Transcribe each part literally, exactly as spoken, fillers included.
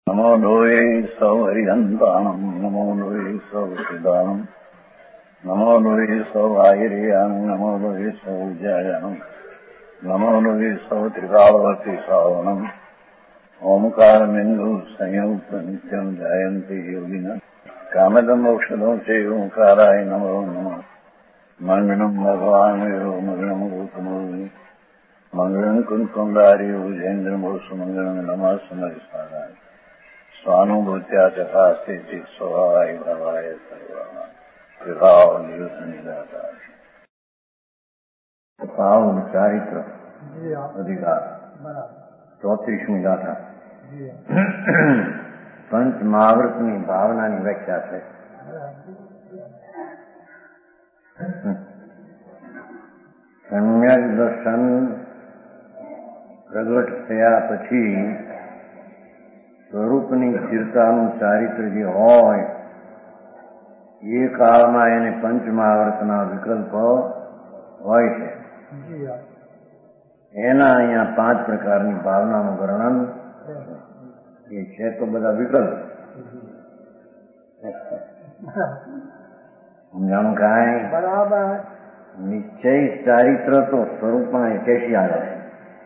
नमो लोये सौहरिहन्ताणम् नमो लोये सौहृदानम् नमो लोये सौभागिर्यानम् नमो लोये सौजायानम् नमो लोये सौत्रिकावती सावनम् ओंकारमिन्दु संयुक्त नित्यम् जायन्ति योगिनः कामदम् मोक्षदम् च ओंकाराय नमो नमः मङ्गलम् भगवान् वीरो मङ्गलम् रूपमोहि मङ्गलम् कुन्कुण्डारि भुजेन्द्रमोसु मङ्गलम् नमः समरिसाराय स्वानुभूत्या तथा स्थिति स्वभावाय भवाय सर्वभाव निदाता भाव चारित्र अधिकार ચોત્રીસમી ગાથા પંચ મહાવ્રતની ભાવનાની વ્યાખ્યા છે. સમ્યક દર્શન પ્રગટ થયા પછી સ્વરૂપની સ્થિરતાનું ચારિત્ર જે હોય એ કાળમાં એને પંચ મહાવ્રતના વિકલ્પ હોય છે. એના અહીંયા પાંચ પ્રકારની ભાવનાનું વર્ણન એ છે તો બધા વિકલ્પ સમજાણું કાંઈ બરાબર. નિશ્ચય ચારિત્ર તો સ્વરૂપમાં એકેશી આવે છે.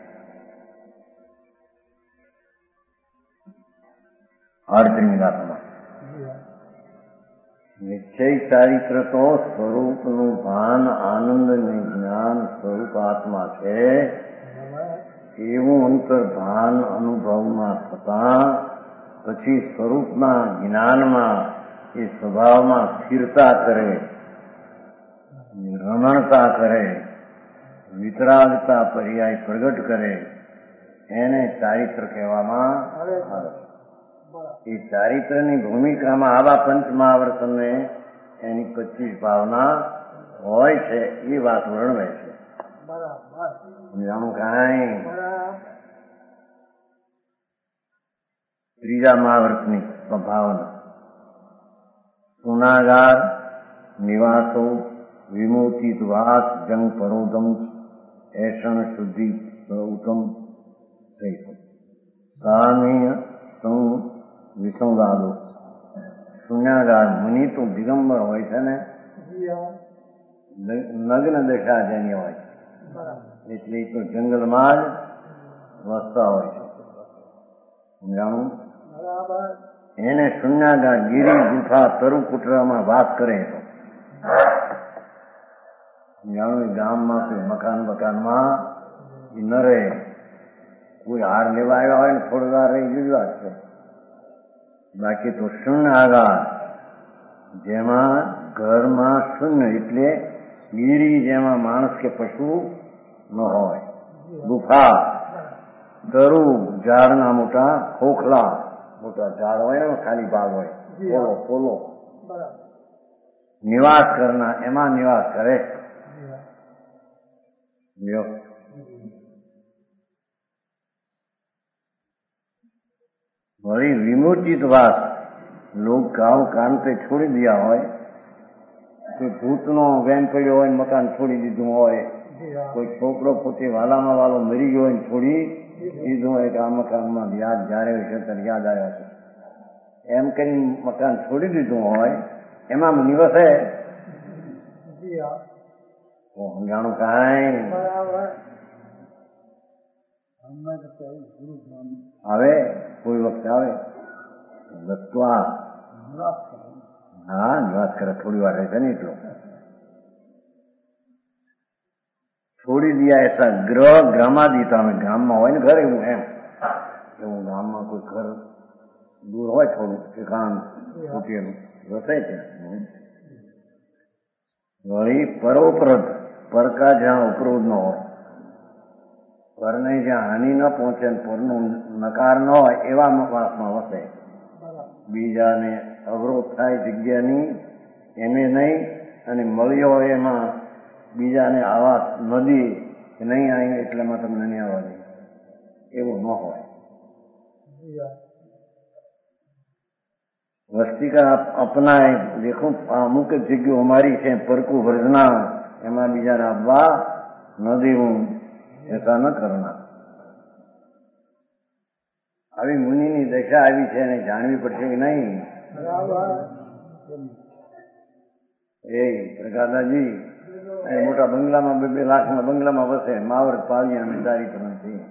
અર્થની વાતમાં નિશ્ચય ચારિત્ર તો સ્વરૂપનું ભાન આનંદ ને જ્ઞાન સ્વરૂપ આત્મા છે એવું અંતર્ભાન અનુભવમાં થતા પછી સ્વરૂપમાં જ્ઞાનમાં એ સ્વભાવમાં સ્થિરતા કરે, રમણતા કરે, વિતરાગતા પર્યાય પ્રગટ કરે એને ચારિત્ર કહેવામાં આવે. એ ચારિત્રની ભૂમિકામાં આવા પંચ મહાવ્રતને એની પચીસ ભાવના હોય છે એ વાત વર્ણવે છે. જાણું કાંઈ ત્રીજા મહાવ્રતની ભાવના સુનાગાર નિવાસો વિમોચિ વાસ જંગ પરોદમ એષણ શુદ્ધિ ઉત્તમ સામીય સં વિસંગાદો. શૂન્યાગાર મુનિ તો દિગંબર હોય છે ને, નગ્ન દશા જેની હોય એટલે તો જંગલમાં જ વસતા હોય છે. સમજાણું? એને શૂન્યાગાર ગીરી ગુફા તરુ કુટરામાં વાસ કરે તો સમજાણું. ગામમાં કોઈ મકાન મકાનમાં ન રહે. કોઈ હાર લેવા આવ્યા હોય ને થોડી વાર રહી જુદી વાત છે. બાકી તો શૂન્ય આગાર જેમાં ઘરમાં શૂન્ય એટલે ગીરી જેમાં માણસ કે પશુ ન હોય. ગુફા તરુ ઝાડના મોટા ખોખલા મોટા ઝાડ હોય ને ખાલી ભાગ હોય પોલો પોલો નિવાસ કરના એમાં નિવાસ કરે. વળી વિમોચિત વાસ લોક ગામ કાંતે છોડી દીધા હોય, કોઈ ભૂતનો વેન પડ્યો હોય મકાન છોડી દીધું હોય, કોઈ છોકરો પોતે વાલામાં વાલો મરી ગયો હોય છોડી દીધું હોય કે આ મકાનમાં યાદ જયારે હોય ત્યારે યાદ આવ્યા છે એમ કરીને મકાન છોડી દીધું હોય એમાં નિવસે સમજાણું કાંઈ આવે. કોઈ વખતે આવે બસવા હા નિવાસ કરે થોડી વાર રહેશે ને એટલો છોડી દિયા એસા ગ્રહ ગ્રામાદિતા અમે ગામમાં હોય ને ઘર એવું એમ એવું ગામમાં કોઈ ઘર દૂર હોય થોડું ઠેકાણ છૂટેલું વસે છે. વળી પરોપરત પરકા જ્યાં ઉપરોધ ન હોય, પરને જ્યાં હાનિ ન પહોંચે પરનું નકાર ન હોય એવા વાસમાં વસે. બીજાને અવરોધ થાય જગ્યાની એને નહીં અને મળ્યો હોય એમાં બીજાને આવાસ નદી નહીં આવી એટલામાં તમને નહીં આવવા દે એવું ન હોય. વસ્તિકા અપનાય દેખો અમુક જગ્યાઓ અમારી છે પરકુ વર્જના એમાં બીજાને આવવા ન દેવું ऐसा न करना. આવી મુનિની દશા આવી છે એને જાણવી પડશે કે નહીં? એ પ્રકાશદાસજી મોટા બંગલામાં બે બે લાખના બંગલામાં વસે, માવર પાવી અમે તારી પણ છીએ.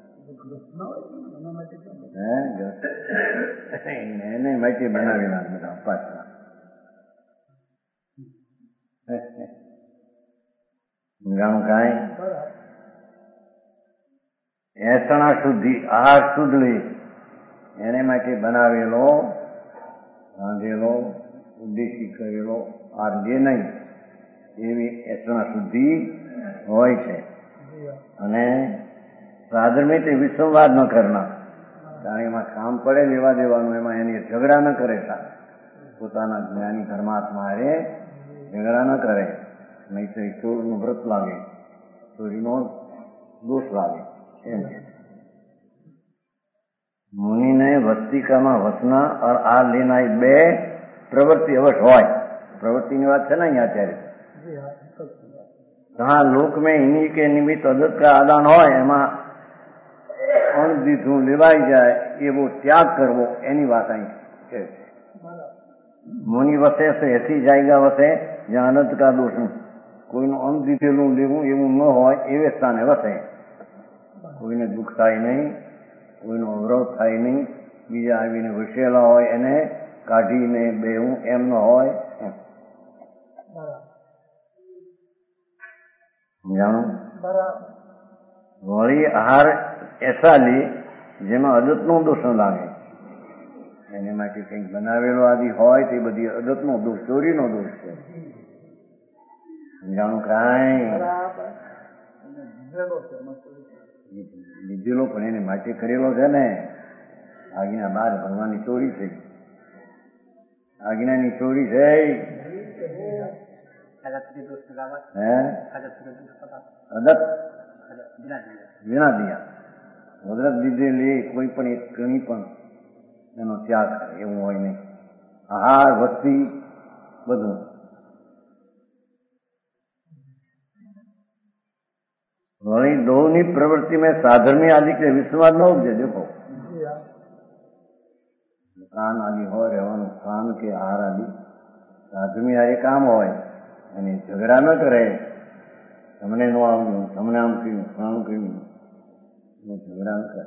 એને માટી બનાવી નાખ બધા પાછા. જાણું કાંઈ એસણા શુદ્ધિ આહાર શુદ્ધ લે એને માટે બનાવેલો રાંધેલો ઉદ્દેશી કરેલો આર જે નહીં એવી એસણા શુદ્ધિ હોય છે. અને સાધર્મી તે વિસંવાદ ન કરના, કારણ એમાં કામ પડે લેવા દેવાનું, એમાં એની ઝઘડા ન કરે. પોતાના જ્ઞાની ધર્માત્મા એ ઝઘડા ન કરે, નહીં તો ચોરનું વ્રત લાગે, ચોરીનો દોષ લાગે. એમ મુનિને વસ્તિકામાં વસના और આ લેના બે પ્રવૃત્તિ અવશ્ય હોય. પ્રવૃત્તિની વાત છે ને અહીંયા અત્યારે. હા, લોક મેં ઇની કે નિમિત્ત અદત કા આદાન હોય, એમાં અણદીધું લેવાઈ જાય એવો ત્યાગ કરવો એની વાત અહીં છે. મુનિ વસે તો એસી જાયગા વસે જ્યાં અનંત કા દોષ, કોઈનું અણદીધેલું લેવું એવું ન હોય એવે સ્થાને વસે. કોઈને દુઃખ થાય નહીં, કોઈનો અવરોધ થાય નહીં, બીજા આવીને વસેલા હોય એને કાઢીને બેવું એમ ન હોય. જાણું વળી આહાર એસા લે જેમાં અદતનો દોષ ન લાગે. એને માટે કંઈક બનાવેલો આદિ હોય તે બધી અદતનો દોષ, ચોરીનો દોષ છે. જાણું કાંઈ લીધેલો પણ એને માટે કરેલો છે ને. આજ્ઞા બાર ભગવાનની ચોરી છે, આજ્ઞાની ચોરી છે. હે અદત વિના દિયા અદત દીધેલી કોઈ પણ એક કણી પણ એનો ત્યાગ કરે એવું હોય નહીં. આહાર વસ્તી બધું. वही दोनों प्रवृत्ति में साधर्मी आदि के विश्वास न उपजे. देखो मकान आदि हो रहવાનું સ્થાન કે આહાર આદि સાધર્મી આદિ કામ હોય અને ઝઘડા ન કરે. તમને નો આવ્યું, તમને આમ કર્યું, આમ કર્યું, ઝઘડા ન કરે.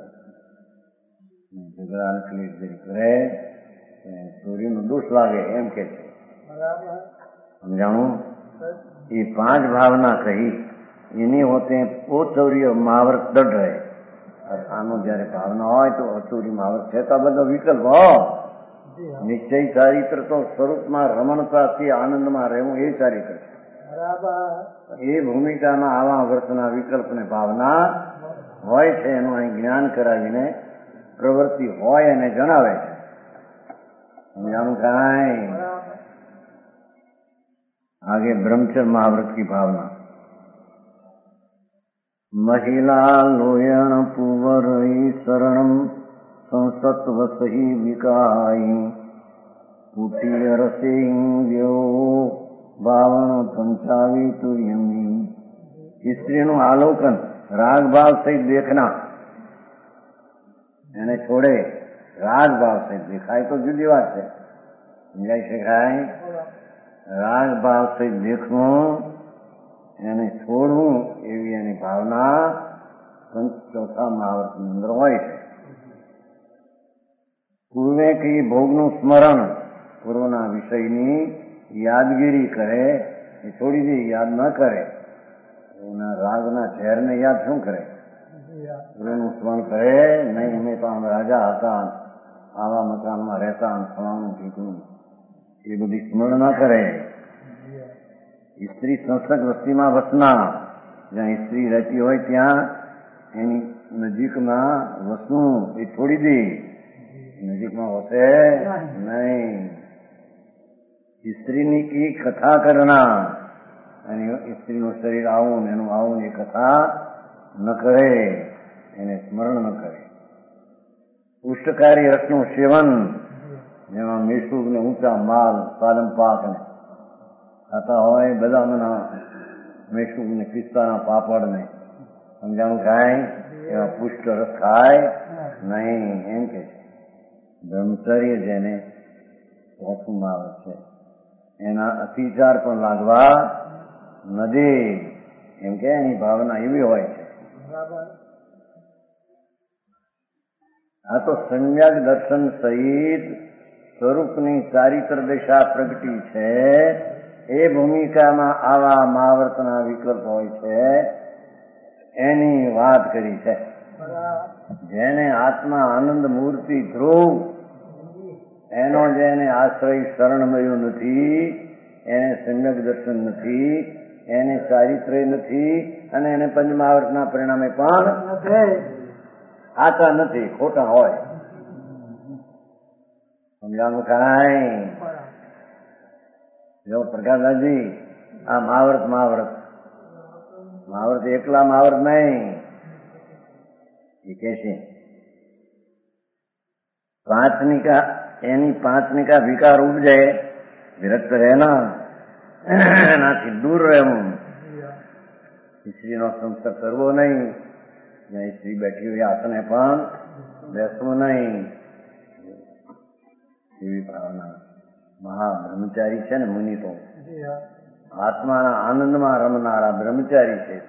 ઝઘડા કરે ચોરીનો દોષ લાગે એમ કે છે. સમજાણું? એ પાંચ ભાવના કહી इन्हीं होते हैं वो चौरी महावरत डर रहे. आनो जયારે भावना હોય તો અચોરી મહાવરત છે તો બધો વિકલ્પ હો. નિશ્ચય ચારિત્ર તો સ્વરૂપમાં રમણતાથી આનંદમાં રહેવું એ ચારિત્ર છે. એ ભૂમિકામાં આવા વર્તના વિકલ્પને ભાવના હોય છે. એનું અહીં જ્ઞાન કરાવીને પ્રવૃત્તિ હોય એને જણાવે છે. સમજાણું કાંઈ? आगे ब्रह्मचर्य महाव्रत की भावना. महिला लोयण पुवर शरण संसत्वसही विकाई कुटीर रसे बावण पंचावी तुर्यमी. स्त्रीનું આલોકન રાગ ભાવ સહિત દેખના, એને છોડે રાગ ભાવ સહિત દેખાય તો જુદી વાત છે. સમજાય શકાય? રાગ ભાવ સહિત દેખવું એને છોડવું એવી એની ભાવના ચોથા મહાવર્તની અંદર હોય છે. પૂર્વે કઈ ભોગનું સ્મરણ, પૂર્વના વિષયની યાદગીરી કરે એ છોડી દે, યાદ ન કરે. એના રાગના ઝેરને યાદ શું કરે? પૂર્વનું સ્મરણ કરે નહીં. અમે તો આમ રાજા હતા, આવા મકાનમાં રહેતા, ફલાણું ઠીકનું, એ બધી સ્મરણ ન કરે. સ્ત્રી સંસર્ગ વસ્તીમાં વસના, જ્યાં સ્ત્રી રહેતી હોય ત્યાં એની નજીકમાં વસવું એ છોડી દે. નજીકમાં વસે નહીં. સ્ત્રીની કી કથા કરના, અને સ્ત્રીનું શરીર આવું એનું આવું એ કથા ન કરે, એને સ્મરણ ન કરે. પુષ્ટકારી રસનું સેવન, જેમાં મેસૂબ ને ઊંચા માલ પાલમ પાક ને ખાતા હોય, બદામના મેસૂબ ને પિસ્તાના પાપડ ને, સમજાણું ખાય એવા પુષ્ટ રસ ખાય નહીં એમ કે બ્રહ્મચર્ય જેને ચોથું માવત છે એના અતિચાર પણ લાગવા નથી એમ કે એની ભાવના એવી હોય છે. આ તો સમ્યક દર્શન સહિત સ્વરૂપની ચારિત્ર દશા પ્રગટી છે. એ ભૂમિકામાં આવા મહાવર્તના વિકલ્પ હોય છે એની વાત કરી છે. જેને આત્મા આનંદ મૂર્તિ ધ્રુવ એનો જેને આશ્રય શરણ મળ્યો નથી, એને સમ્યક દર્શન નથી, એને ચારિત્ર્ય નથી અને એને પંચમહાવર્તના પરિણામે પણ આતા નથી, ખોટા હોય. સમજાણું કાંઈ? જો પ્રકાશદાસજી આ મહાવર્ત મહાવર્ત મહાવર્ત એકલા મહાવર્ત નહીં, એ કે છે પાંચનિકા એની પાંચનિકા વિકાર ઉપજે વિરક્ત રહેના એનાથી દૂર રહેવું, સ્ત્રીનો સંસર્ગ કરવો નહીં, જ્યાં સ્ત્રી બેઠી હોય આસને પણ બેસવું નહીં, એવી ભાવના. મહાબ્રહ્મચારી છે ને મુનિ તો આત્માના આનંદમાં રમનારા બ્રહ્મચારી છે.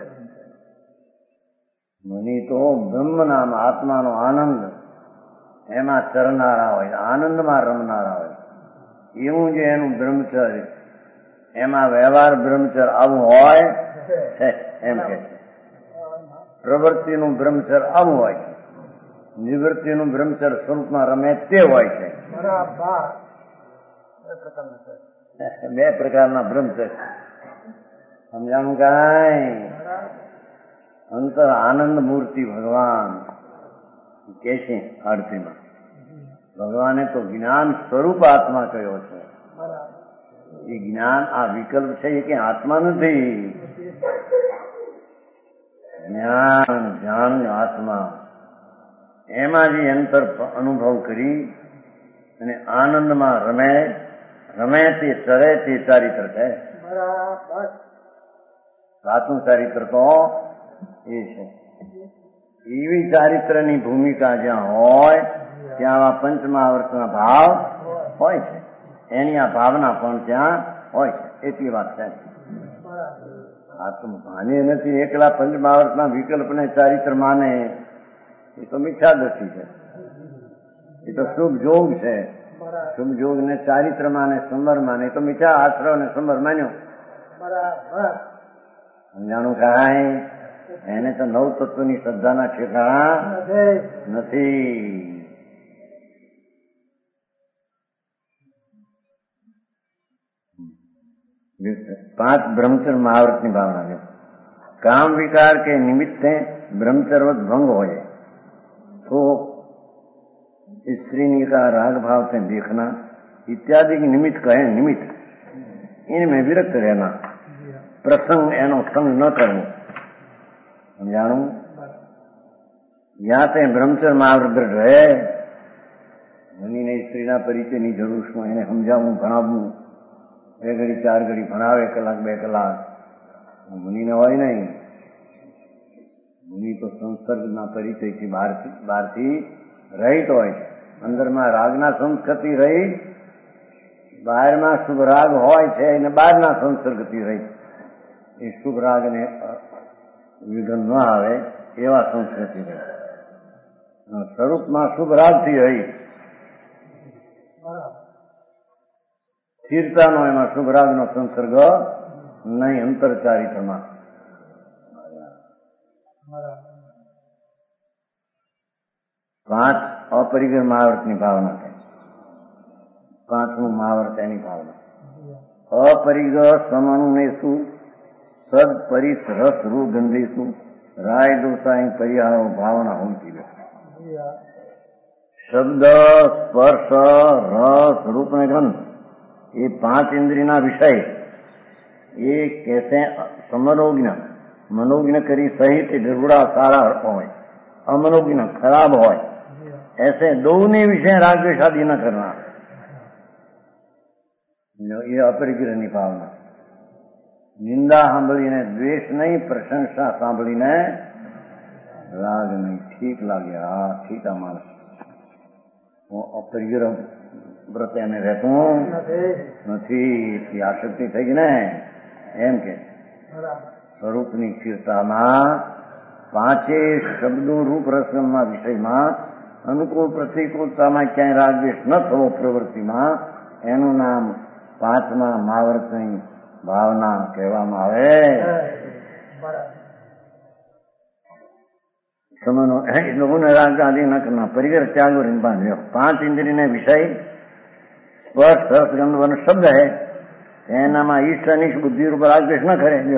મુનિ તો બ્રહ્મ નામ આત્માનો આનંદ એમાં ચરનારા હોય, આનંદમાં રમનારા હોય. એવું જે એનું બ્રહ્મચર્ય એમાં વ્યવહાર બ્રહ્મચર્ય આવું હોય છે એમ કે છે. પ્રવૃત્તિનું બ્રહ્મચર્ય આવું હોય છે, નિવૃત્તિનું બ્રહ્મચર્ય સ્વરૂપમાં રમે તે હોય છે. બે પ્રકારના બ્રહ્મચર્ય. સમજાણું કાંઈ? અંતર આનંદ મૂર્તિ ભગવાન કે છે આરતીમાં. ભગવાને તો જ્ઞાન સ્વરૂપ આત્મા કહ્યો છે. એ જ્ઞાન આ વિકલ્પ છે એ કે આત્મા નથી. જ્ઞાન જ્ઞાન આત્મા એમાં જે અંતર અનુભવ કરી અને આનંદમાં રમે રમે તે ચરે તે ચારિત્ર છે. સાચું ચારિત્ર તો એ છે. એવી ચારિત્રની ભૂમિકા જ્યાં હોય ત્યાં આવા પંચમહાવર્તના ભાવ હોય છે. એની આ ભાવના પણ ત્યાં હોય છે. એટલી વાત છે. આ તો માને નથી એકલા પંચમહાવર્તના વિકલ્પને ચારિત્ર માને એ તો મિથ્યા દ્રષ્ટિ છે. એ તો શુભ જોગ છે. શુભ જોગ ને ચારિત્ર માને સંવર માને તો મિથ્યા આશ્રય ને સંવર માન્યો. સમજાણું કાંઈ? એને તો નવ તત્વની શ્રદ્ધાના ઠેકાણા નથી. પાંચ બ્રહ્મચર્ય મહાવ્રતની ભાવના છે. काम विकार के निमित्त से ब्रह्मचर्य भंग होए तो स्त्री का राग भाव से देखना इत्यादि की निमित्त कहे निमित्त इनमें विरक्त रहना, प्रसंग एनो संग न करना. समझाणु? यहाँ ते ब्रह्मचर्य महाव्रत रहे मुनि ने स्त्री परिचय ની જરૂર શું, એને સમજાવવું ભણાવવું, બે ઘડી ચાર ઘડી ભણાવે કલાક બે કલાક, મુનિને હોય નહીં. મુનિ તો સંસર્ગના પરિચયથી બહારથી બહારથી રહિત હોય છે. અંદરમાં રાગના સંસ્કૃતિ રહી, બહારમાં શુભ રાગ હોય છે અને બહારના સંસર્ગથી રહી. એ શુભ રાગને વિઘન ન આવે એવા સંસ્કૃતિ રહી. સ્વરૂપમાં શુભ રાગથી રહી, સ્થિરતાનો એમાં શુભ રાગનો સંસર્ગ નહીં. અંતરચારિત્રમાં પાંચ અપરિગ્રહ મહાવ્રતની ભાવના થાય. પાંચમું મહાવ્રત એની ભાવના. અપરિગ્રહ સમણુનેસુ સદ પરિસ રસ રૂ ગંધેસુ રાય દોષાઈ પરિહારો ભાવના હોતી. શબ્દ સ્પર્શ રસ રૂપ ને ગંધ એ પાંચ ઇન્દ્રિયના વિષય એ कैसे समनोज्ञ मनोज्ञ करी सहित निर्गुणा सारा હોય, अमनोज्ञ खराब હોય, ऐसे दोनों विषय राग द्वेष आदि न करना. ये अपरिग्रहની ભાવના. નિંદા સાંભળીને દ્વેષ નહીં, પ્રશંસા સાંભળીને રાગ નહીં, ઠીક લાગે, હા ઠીક આ માણસ અપરિગ્રહ વ્રત એને રહેતું નથી, આસક્તિ થઈ ગઈ ને એમ કે સ્વરૂપની સ્થિરતામાં પાંચે શબ્દો રૂપ રસના વિષયમાં અનુકૂળ પ્રતિકૂળતામાં ક્યાંય રાગદ્વેષ ન થવો પ્રવૃત્તિમાં એનું નામ પાંચમા મહાવ્રતની ભાવના કહેવામાં આવે. સમયનો લોકોને રાગ આદિ ન કરના પરિગ્રહ ત્યાગ और बांध्यो. પાંચ ઇન્દ્રિયને વિષય સ્પર્શ રસ ગંધ વર્ણ શબ્દ હે એનામાં ઈષ્ટ અનિષ્ટ બુદ્ધિ રૂપ રાગદ્વેષ ન કરે. જો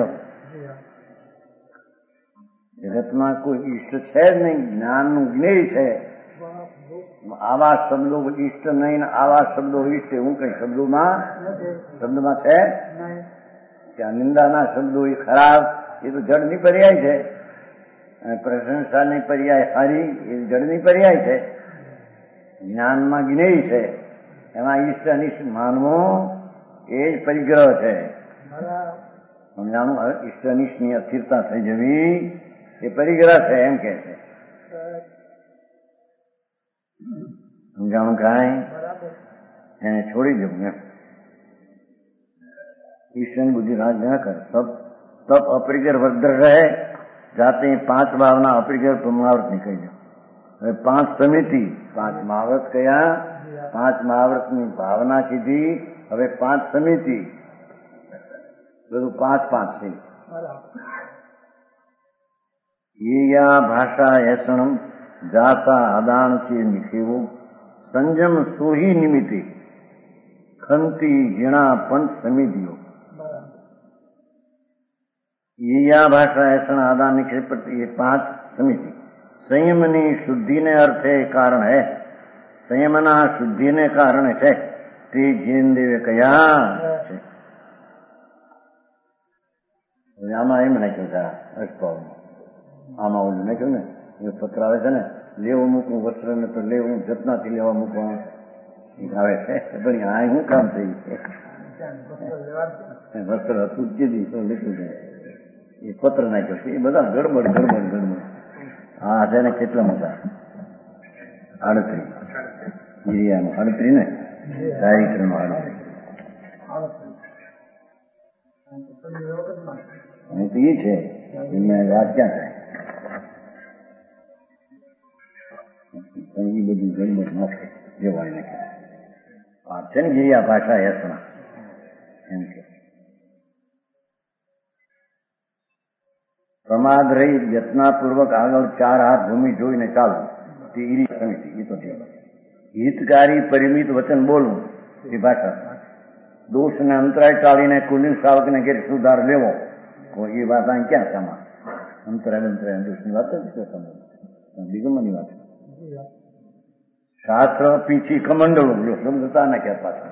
જગતમાં કોઈ ઈષ્ટ છે જ નહીં, જ્ઞાનનું જ્ઞેય છે. આવા શબ્દો ઈષ્ટ નહીં ને આવા શબ્દો ઈષ્ટ એવું કઈ શબ્દોમાં શબ્દમાં છે કે નિંદાના શબ્દો એ ખરાબ એ તો જડની પર્યાય છે, અને પ્રશંસાની પર્યાય હારી એ જડની પર્યાય છે. જ્ઞાનમાં જ્ઞેય છે, એમાં ઈષ્ટ અનિષ્ટ માનવું એ જ પરિગ્રહ છે. સમજાણું? ઈષ્ટ અનિષ્ટની અસ્થિરતા થઈ જવી એ પરિગ્રહ છે એમ કે છે. સમજાણું? કાંઈ એને છોડી દેવું એમ. ઈશ્વરની બુદ્ધિ રાજ ન કરે. તપ તપ અપરિગ્રહ વર્ધર રહે જાતે પાંચ ભાવના અપરિગ્રહ મહાવ્રત નીકળી જાય. હવે પાંચ સમિતિ, પાંચ મહાવ્રત કયા? પાંચ મહાવ્રતની ભાવના કીધી. હવે પાંચ સમિતિ, બધું પાંચ પાંચ છે. યા ભાષા એસણમ જાતા અદાણ છે નિખેવો સંજમ સોહી નિમિત્તે ખંતી જીણા પંચ સમિતિઓ. યા ભાષા એસણ આદાન નિક્ષેપ એ પાંચ સમિતિ સંયમની શુદ્ધિને અર્થે કારણ હે, સંયમના શુદ્ધિને કારણે છે. તે જૈન દેવે કયા છે? આમાં એમ નાખ્યું છે અષ્ટભાવમાં. આમાં ઓલું નાખ્યું ને એ પત્ર આવે છે ને, લેવું મૂકવું વસ્ત્ર ને તો લેવું જતનાથી લેવા મૂકવા આવે છે. પણ આ શું કામ થઈ વસ્ત્ર હતું જ તો લીધું છે એ પત્ર નાખ્યો છે. એ બધા ગડબડ ગડબડ ગડબડ. હા છે ને કેટલા મોટા આડત્રી ગિરિયાનું આડત્રી ને ચારિત્ર નું આડત્રી તો એ છે. એની વાત ક્યાં થાય? પણ એ બધું ગડબડ નાખે જેવાય નાખે. વાત છે ને ગિરિયા ભાષા યસના એમ કે પ્રમાદ રહી યત્નાપૂર્વક આગળ ચાર હાથ ભૂમિ જોઈને ચાલવું તે ઈરી સમિતિ. એ તો હિતકારી પરિમિત વચન બોલવું એ ભાષા. દોષને અંતરાય ટાળીને કુલીન શ્રાવકને ઘેર સુધાર લેવો એ વાત અહીં ક્યાં સામા? અંતરાય અંતરાય દોષની વાત જ છે. દિગમની વાત. શાસ્ત્ર પીછી કમંડળું જો સમજતા નાખ્યા પાછા.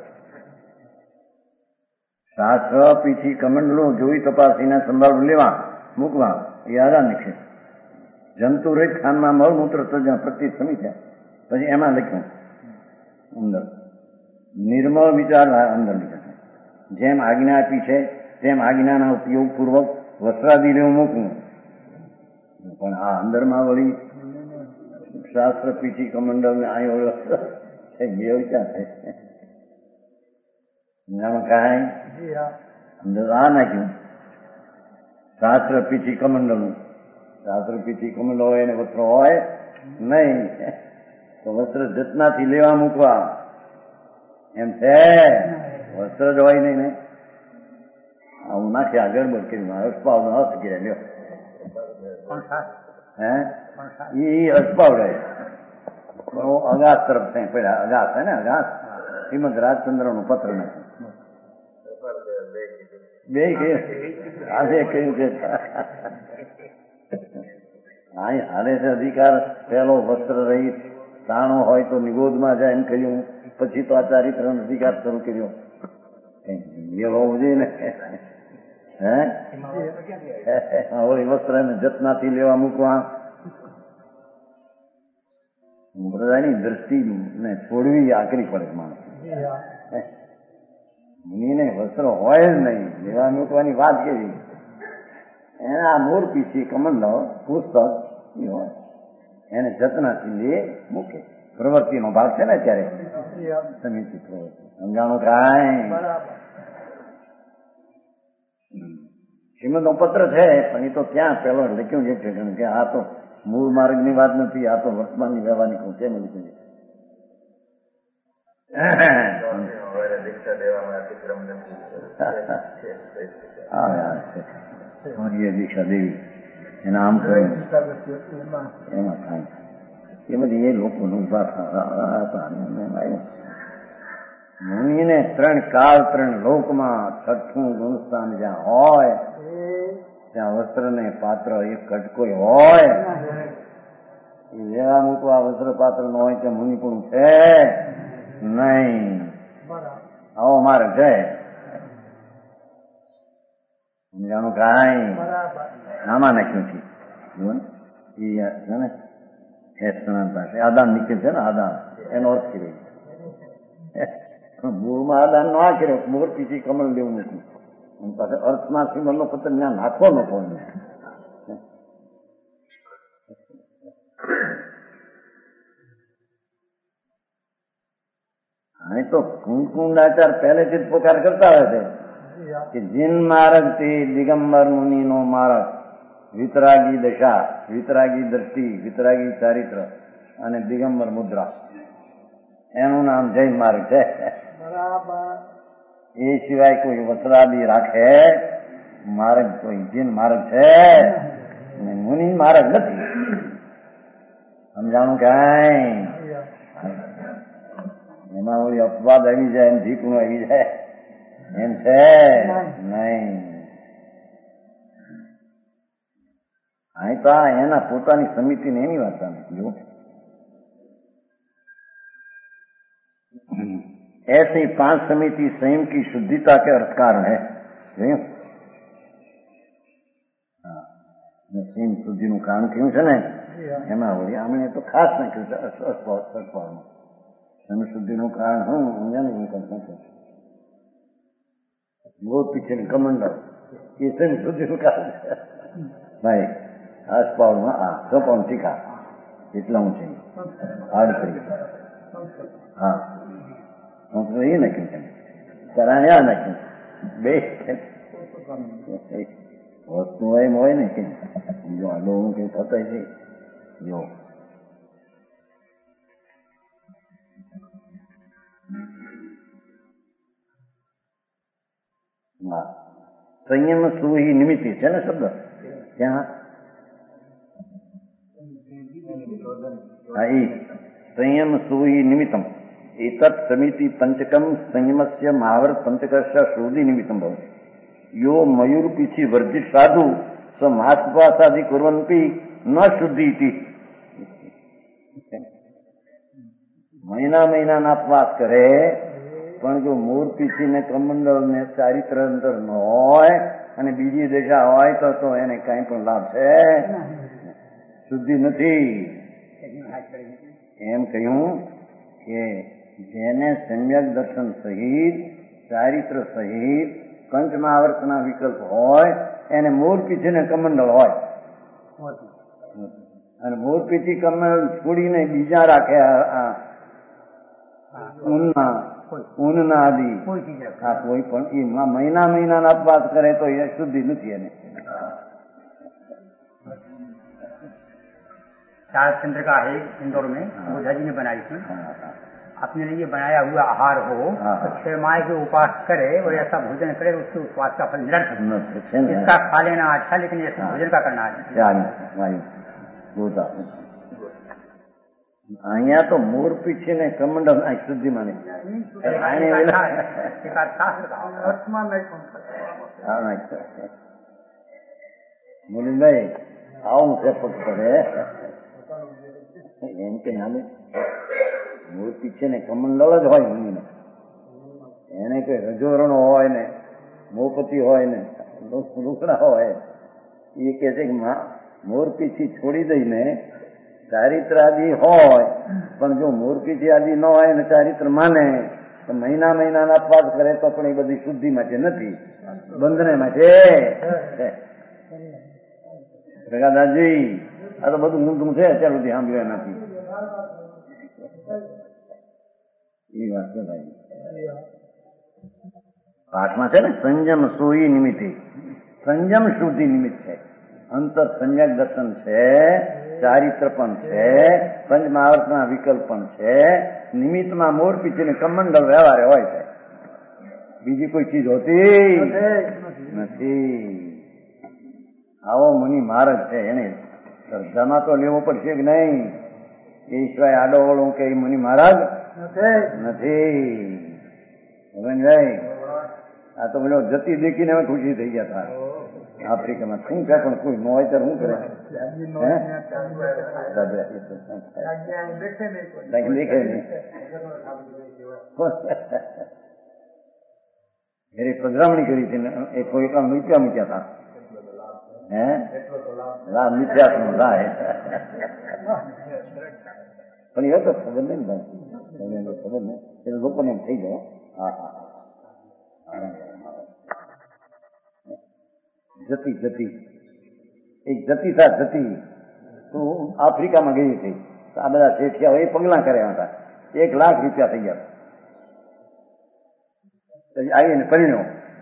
શાસ્ત્ર પીછી કમંડળું જોઈ તપાસીને સંભાળ લેવા મૂકવા એ આધાર નિક્ષેપ. જંતુ રહિત ખાનમાં મળમૂત્ર સર્જન પ્રતિ સમિત્યા. પછી એમાં લખ્યું અંદર નિર્મળ વિચાર અંદર લખ્યું જેમ આજ્ઞા આપી છે તેમ આજ્ઞાના ઉપયોગ પૂર્વક વસ્ત્રાદિ લેવું મૂકવું. પણ આ અંદરમાં વળી શાસ્ત્ર પીછી કમંડળ ને અહીં ઓળખ બે વિચાર છે. કાંઈ અંદર આ નાખ્યું શાસ્ત્ર પીછી કમંડળનું. શાસ્ત્ર પીછી કમંડળ હોય એને વસ્ત્ર હોય નહીં તો વસ્ત્ર જતનાથી લેવા મૂકવા એમ છે. વસ્ત્ર જ હોય નહીં ને આવું નાખ્યા ગડબડ કરી અસ્પાવ નો અર્થ કર્યા લ્યો. હે એ અસ્પાવ રહે અગાસ તરફ છે પડ્યા. અગાસ હે ને અગાસ શ્રીમદ રાજચંદ્ર નું પત્ર નાખ્યું બે આજે કહ્યું છે હાલે છે અધિકાર પહેલો વસ્ત્ર રહિત તાણો હોય તો નિગોદમાં જાય એમ કહ્યું. પછી તો આ ચારિત્ર અધિકાર શરૂ કર્યો. એ હોવું જોઈએ ને. હે ઓલી વસ્ત્ર એને જતનાથી લેવા મૂકવા. બધાની દ્રષ્ટિ ને છોડવી આકરી પડે માણસ. મુનિને વસ્ત્ર હોય જ નહીં લેવા મૂકવાની વાત કેવી? એના મૂળ પીછી કમંડળ પુસ્તક એ હોય એને જતનાથી લે મૂકે. પ્રવૃત્તિનો ભાગ છે ને અત્યારે સમિતિ પ્રવૃત્તિ સમજાણું કાંઈ. શ્રીમદ નો પત્ર છે પણ એ તો ત્યાં પેલો લખ્યું છે કે આ તો મૂળ માર્ગ ની વાત નથી, આ તો વર્તમાનની વ્યવહારની કહું છે. લખ્યું છે દીક્ષા દેવી એના આમ કર્યું એમાં થાય એ બધી એ લોકો ઉભા હતા. મુનિને ત્રણ કાળ ત્રણ લોકમાં છઠ્ઠું ગુણસ્થાન જ્યાં હોય ત્યાં વસ્ત્ર ને પાત્ર એક કટકો હોય એ લેવા મૂકવા વસ્ત્ર પાત્ર નો હોય ત્યાં મુનિ પણ છે નહીં. આવો મારે છે સમજાણું કાંઈ. આમાં નાખ્યું છે પાસે આદાન નીકળે છે ને આદાન એનો અર્થ કરી મૂળમાં આદાન નો આ કર્યો મૂળ પીછી કમળ લેવું નથી પાસે અર્થમાં શ્રીમદ નો પત્ર ત્યાં નાખવો ન પડે. અહીં તો કુંકુંડાચાર પહેલેથી જ પોકાર કરતા હોય છે કે જીન માર્ગ તે દિગંબર મુનિ નો માર્ગ, વિતરાગી દશા, વિતરાગી દ્રષ્ટિ, વિતરાગી ચારિત્ર અને દિગંબર મુદ્રા એનું નામ જૈન માર્ગ છે. એ સિવાય કોઈ વસ્ત્રાદી રાખે માર્ગ કોઈ જીન માર્ગ છે મુનિ માર્ગ નથી. સમજાણું કાંઈ. એમાં ઓલી અપવાદ આવી જાય એમ ઢીકણું આવી જાય એમ છે નહીં. અહીં તો એના પોતાની સમિતિ ને એની વાત જો ऐसी पांच समिति संयम की शुद्धिता के अर्थ कारण है. સંયમ શુદ્ધિ નું કારણ કહ્યું છે ને એમાં વળી આમણે તો ખાસ નાખ્યું છે સત્ભાવમાં સંયમ શુદ્ધિ નું કારણ હું બહુ પીછે કમંડળ એ સંયમ શુદ્ધિ નું કારણ છે ભાઈ. આસપાવમાં આ સપાવન ટીકા એટલા હું છે આડત્રીસ હા એ નાખ્યું છે ત્યારે આ નાખ્યું બે વસ્તુ એમ હોય ને કે બીજો આડો હું કઈ થતા છે જો હા સંયમ સુહી નિમિત્તિ છે ને શબ્દ ત્યાં હા એ સંયમ સુહી નિમિત્તમ एतत् समिति पंचकम संयमस्य महावर्त पंचकस्य श्रोधि निमित्तं भवति. यो मयूर पीछी वर्जित साधु स मासवासादि कुर्वन्ति न शुद्धि इति. મહિના મહિનાના ઉપવાસ કરે પણ જો મોર પીછી ને કમંડળ ને ચારિત્ર અંદર ન હોય અને બીજી દશા હોય તો તો એને કઈ પણ લાભ છે શુદ્ધિ નથી. એમ કહ્યું કે જેને સમ્યક દર્શન સહિત ચારિત્ર સહિત પંચમહાવર્તના વિકલ્પ હોય એને મોર પીછી ને કમંડળ હોય અને મોર પીછી કમંડળ છોડીને બીજા રાખે ઊનના ઊનના આદિ આ કોઈ પણ એ મહિના મહિનાના અપવાસ કરે તો એ શુદ્ધિ નથી. એને चार चंद्र का है इंदौर में ओझा जी ने बनाई थी. अपने लिए बनाया हुआ आहार हो तो छह माह के उपवास करे और ऐसा भोजन करे उसके उपवास का फल निरंतर. इसका खा लेना अच्छा लेकिन ऐसा भोजन का करना अच्छा. અહીંયા તો મોર પીછી ને કમંડળ શુદ્ધિ માને મુનિભાઈ આવું છે પડે એમ કે હાલે મૂળ પીછે ને કમંડળ જ હોય મુનિને એને કઈ રજોરણો હોય ને મોપતિ હોય ને રૂકડા હોય એ કે છે કે મોર પીછી છોડી દઈને ચારિત્ર આદિ હોય પણ જો મોર પીછી આદિ ન હોય ને ચારિત્ર માને તો મહિના મહિનાના અપવાસ કરે તો પણ એ બધી શુદ્ધિ માટે નથી બંધને માટે. પ્રકાદાસજી આ તો બધું ઊંધું છે અત્યાર સુધી સાંભળ્યા નથી એ વાત છે ભાઈ. પાઠમાં છે ને સંયમ સોઈ નિમિત્તે, સંયમ શુદ્ધિ નિમિત્ત છે, અંતર સંયક દર્શન છે, ચારિત્ર પણ છે, પંચમહાવર્તના વિકલ્પ પણ છે, નિમિત્તમાં મોર પીછે કમંડળ વ્યવહારે હોય છે, બીજી કોઈ ચીજ હોતી નથી. આવો મુનિ માર્ગ છે, એને શ્રદ્ધામાં તો લેવો પડશે કે નહીં? એ સિવાય આડો ઓળો કે મુનિ મહારાજ નથી. ભાઈ આ તો પેલો જતી દેખીને અમે ખુશી થઈ ગયા હતા આફ્રિકામાં. શું છે પણ કોઈ ન હોય ત્યારે શું કરે? દેખે નહીં. એની પધરામણી કરી હતી ને એ કોઈ કામ રૂપિયા મૂક્યા હતા. હે લાભ મિથ્યા થાય પણ એ તો ખબર નહીં ને ભાઈ, ખબર નહીં એટલે લોકોને એમ થઈ જાય. હા હા જતી જતી એક જતી થા જતી તું આફ્રિકામાં ગઈ હતી. આ બધા શેઠિયા એ પગલા કર્યા હતા. એક લાખ રૂપિયા થઈ ગયા. પછી આવીને પરિણ્યો,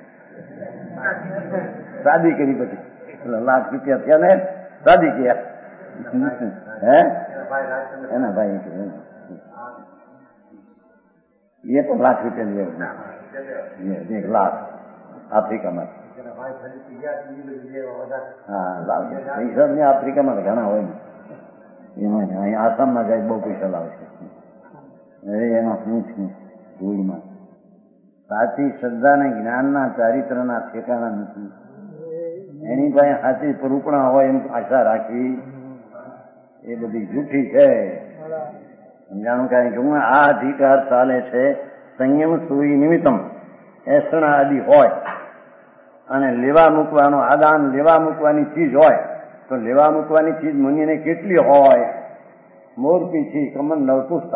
શાદી કરી પછી લાખ રૂપિયા થયા ને શાદી કર્યા. હે એના ભાઈ એ તો લાખ રૂપિયા લેવું, એક લાખ આફ્રિકામાં. હા પૈસા આફ્રિકામાં ઘણા હોય ને એમાં અહીં આસામમાં જાય બહુ પૈસા લાવશે. હવે એમાં શું છું ધૂળમાં સાચી શ્રદ્ધા ને જ્ઞાનના ચારિત્રના ઠેકાણા નથી. એની પાસે સાચી રૂપણા હોય એમ આશા રાખી એ બધી જૂઠી છે. સમજાણું કાંઈ કહું? આ અધિકાર ચાલે છે સંયમ સુઈ નિમિત્તમ એસણા આદિ હોય અને લેવા મૂકવાનો આદાન લેવા મૂકવાની ચીજ હોય તો લેવા મૂકવાની ચીજ મુનિને કેટલી હોય? મોર પીછી કમંડળ પુસ્તક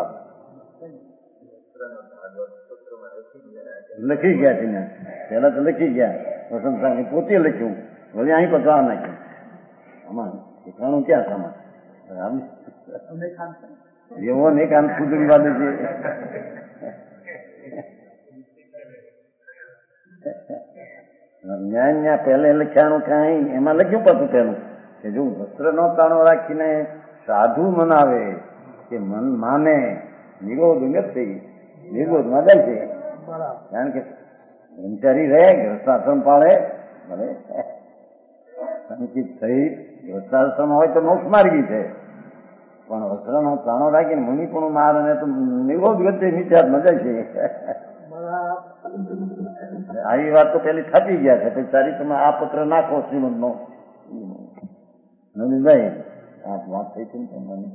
લખી ગયા છે ને પેલા તો લખી ગયા વસંત સાહેબ પોતે લખ્યું, વળી અહીં પકવા નાખ્યું. આમાં શીખવાનું ક્યાં સામાન એવો ને કામ કુદરી વાદે છે. ન્યાય પહેલે લખ્યાનું કઈ એમાં લખ્યું પાછું પેલું કે જો વસ્ત્ર નો તાણો રાખીને સાધુ મનાવે કે મન માને નિરોધ નથી, નિરોધમાં જાય છે. કારણ કે બ્રહ્મચારી રહે ગ્રસ્તાશ્રમ પાળે ભલે સંકિત થઈ ગ્રસ્તાશ્રમ હોય તો મોક્ષ માર્ગી છે, પણ વસ્ત્રનો તાણો રાખીને મુનિ પણ મારે તો નિરોધ ગતિ નીચે મજા છે. આવી વાત તો પેલી થતી ગયા છે. પછી સારી તમે આ પત્ર નાખો શ્રીમદ નો નવીનભાઈ આ વાત થઈ છે ને તમને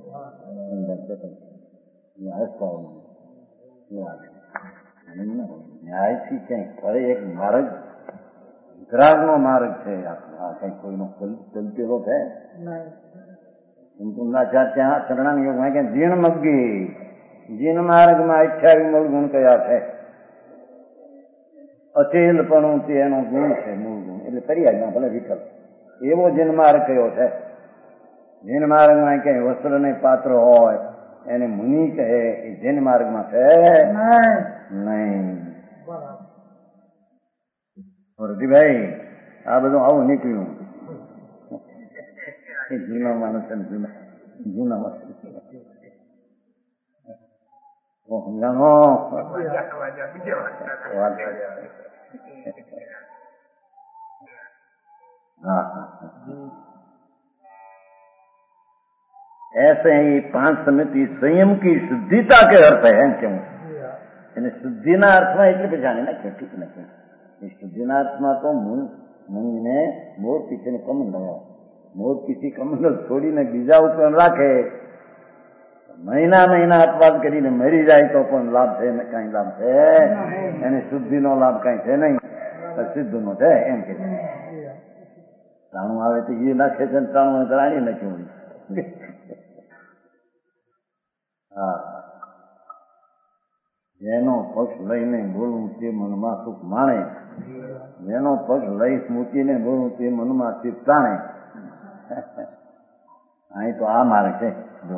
ન્યાયથી ક્યાંય ફરે એક માર્ગ વિતરાગ નો માર્ગ છે. આ કઈ કોઈનો ચલતેલો છે ત્યાં ચરણાની યોગમાં ક્યાં જીણ મગ્ગી જીન માર્ગમાં અઠ્યાવીસ મૂળ ગુણ કયા છે? અચેલપણું તે એનો ગુણ છે, મૂળ ગુણ એટલે ફરિયાદમાં ભલે વિકલ્પ. એવો જીન માર્ગ કયો છે? જીન માર્ગમાં ક્યાંય વસ્ત્ર ને પાત્ર હોય એને મુનિ કહે એ જૈન માર્ગમાં છે નહીં. ભાઈ આ બધું આવું નીકળ્યું જૂના માણસ જૂના જૂના માણસ સમજાણો. ऐसे ही पांच समिति संयम की शुद्धिता के अर्थ है क्यों? यानी शुद्धि ना अर्थ में એટલે જાણે ને કે ઠીક નથી. એ શુદ્ધિના અર્થમાં તો મુનિને મોર પીછે કમંડળ મોર પીછી કમંડળ છોડીને બીજા ઉપર રાખે, મહિના મહિના અપવાદ કરીને મરી જાય તો પણ લાભ છે ને કઈ લાભ છે? એને શુદ્ધિનો લાભ કઈ છે નહીં, સિદ્ધ નો છે એમ કે ત્રાણું આવે તો એ નાખે છે ત્રાણું રાણી નાખ્યું. હા જેનો પક્ષ લઈને બોલવું તે મનમાં સુખ માણે, જેનો પક્ષ લઈ મૂકીને બોલવું તે મનમાં ચિત્ત તાણે. અહીં તો આ માર્ગ છે જો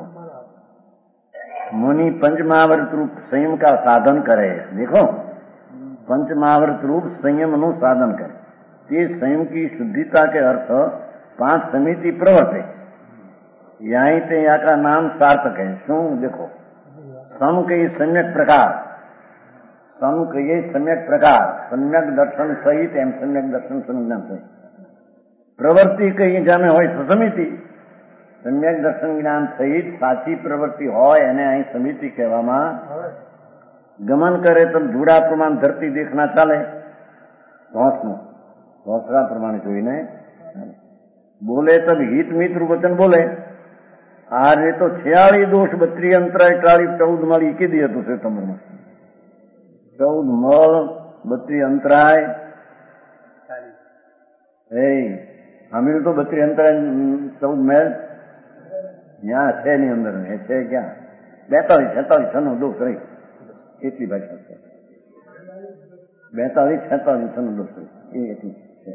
मुनि पंचमहावर्त रूप संयम का साधन करे। देखो पंचमहावर्त रूप संयम नु साधन करे। ये संयम की शुद्धिता के अर्थ पांच समिति प्रवर्ते यहीं ते यहाँ का नाम सार्थक है। शू देखो सम के सम्यक प्रकार सम के सम्यक प्रकार सम्यक दर्शन सहित एम सम्यक दर्शन समझना सहित प्रवृत्ति कहीं जामे हो तो समिति सम्यक दर्शन ज्ञान सहित साची प्रवृत्ति होय एने અહીં समिति કહેવામાં ગમન કરે તો જુડા પ્રમાણ ધરતી દેખના ચાલે ધોંસનું ધોંસરા પ્રમાણે જોઈને બોલે તબ હિત મિત્ર વચન બોલે આ રે તો છિયાળી દોષ બત્રી અંતરાય ટાળી ચૌદ માળી કીધી હતું સપ્ટેમ્બરમાં ચૌદ મળ બત્રી અંતરાય એ અમીર તો બત્રી અંતરાય ચૌદ મેળ यहाँ छे नहीं अंदर में छे क्या बैतालीस छतालीस छनो दोष रही इतनी भाषा से बैतालीस छतालीस छनो दोष रही ये इतनी है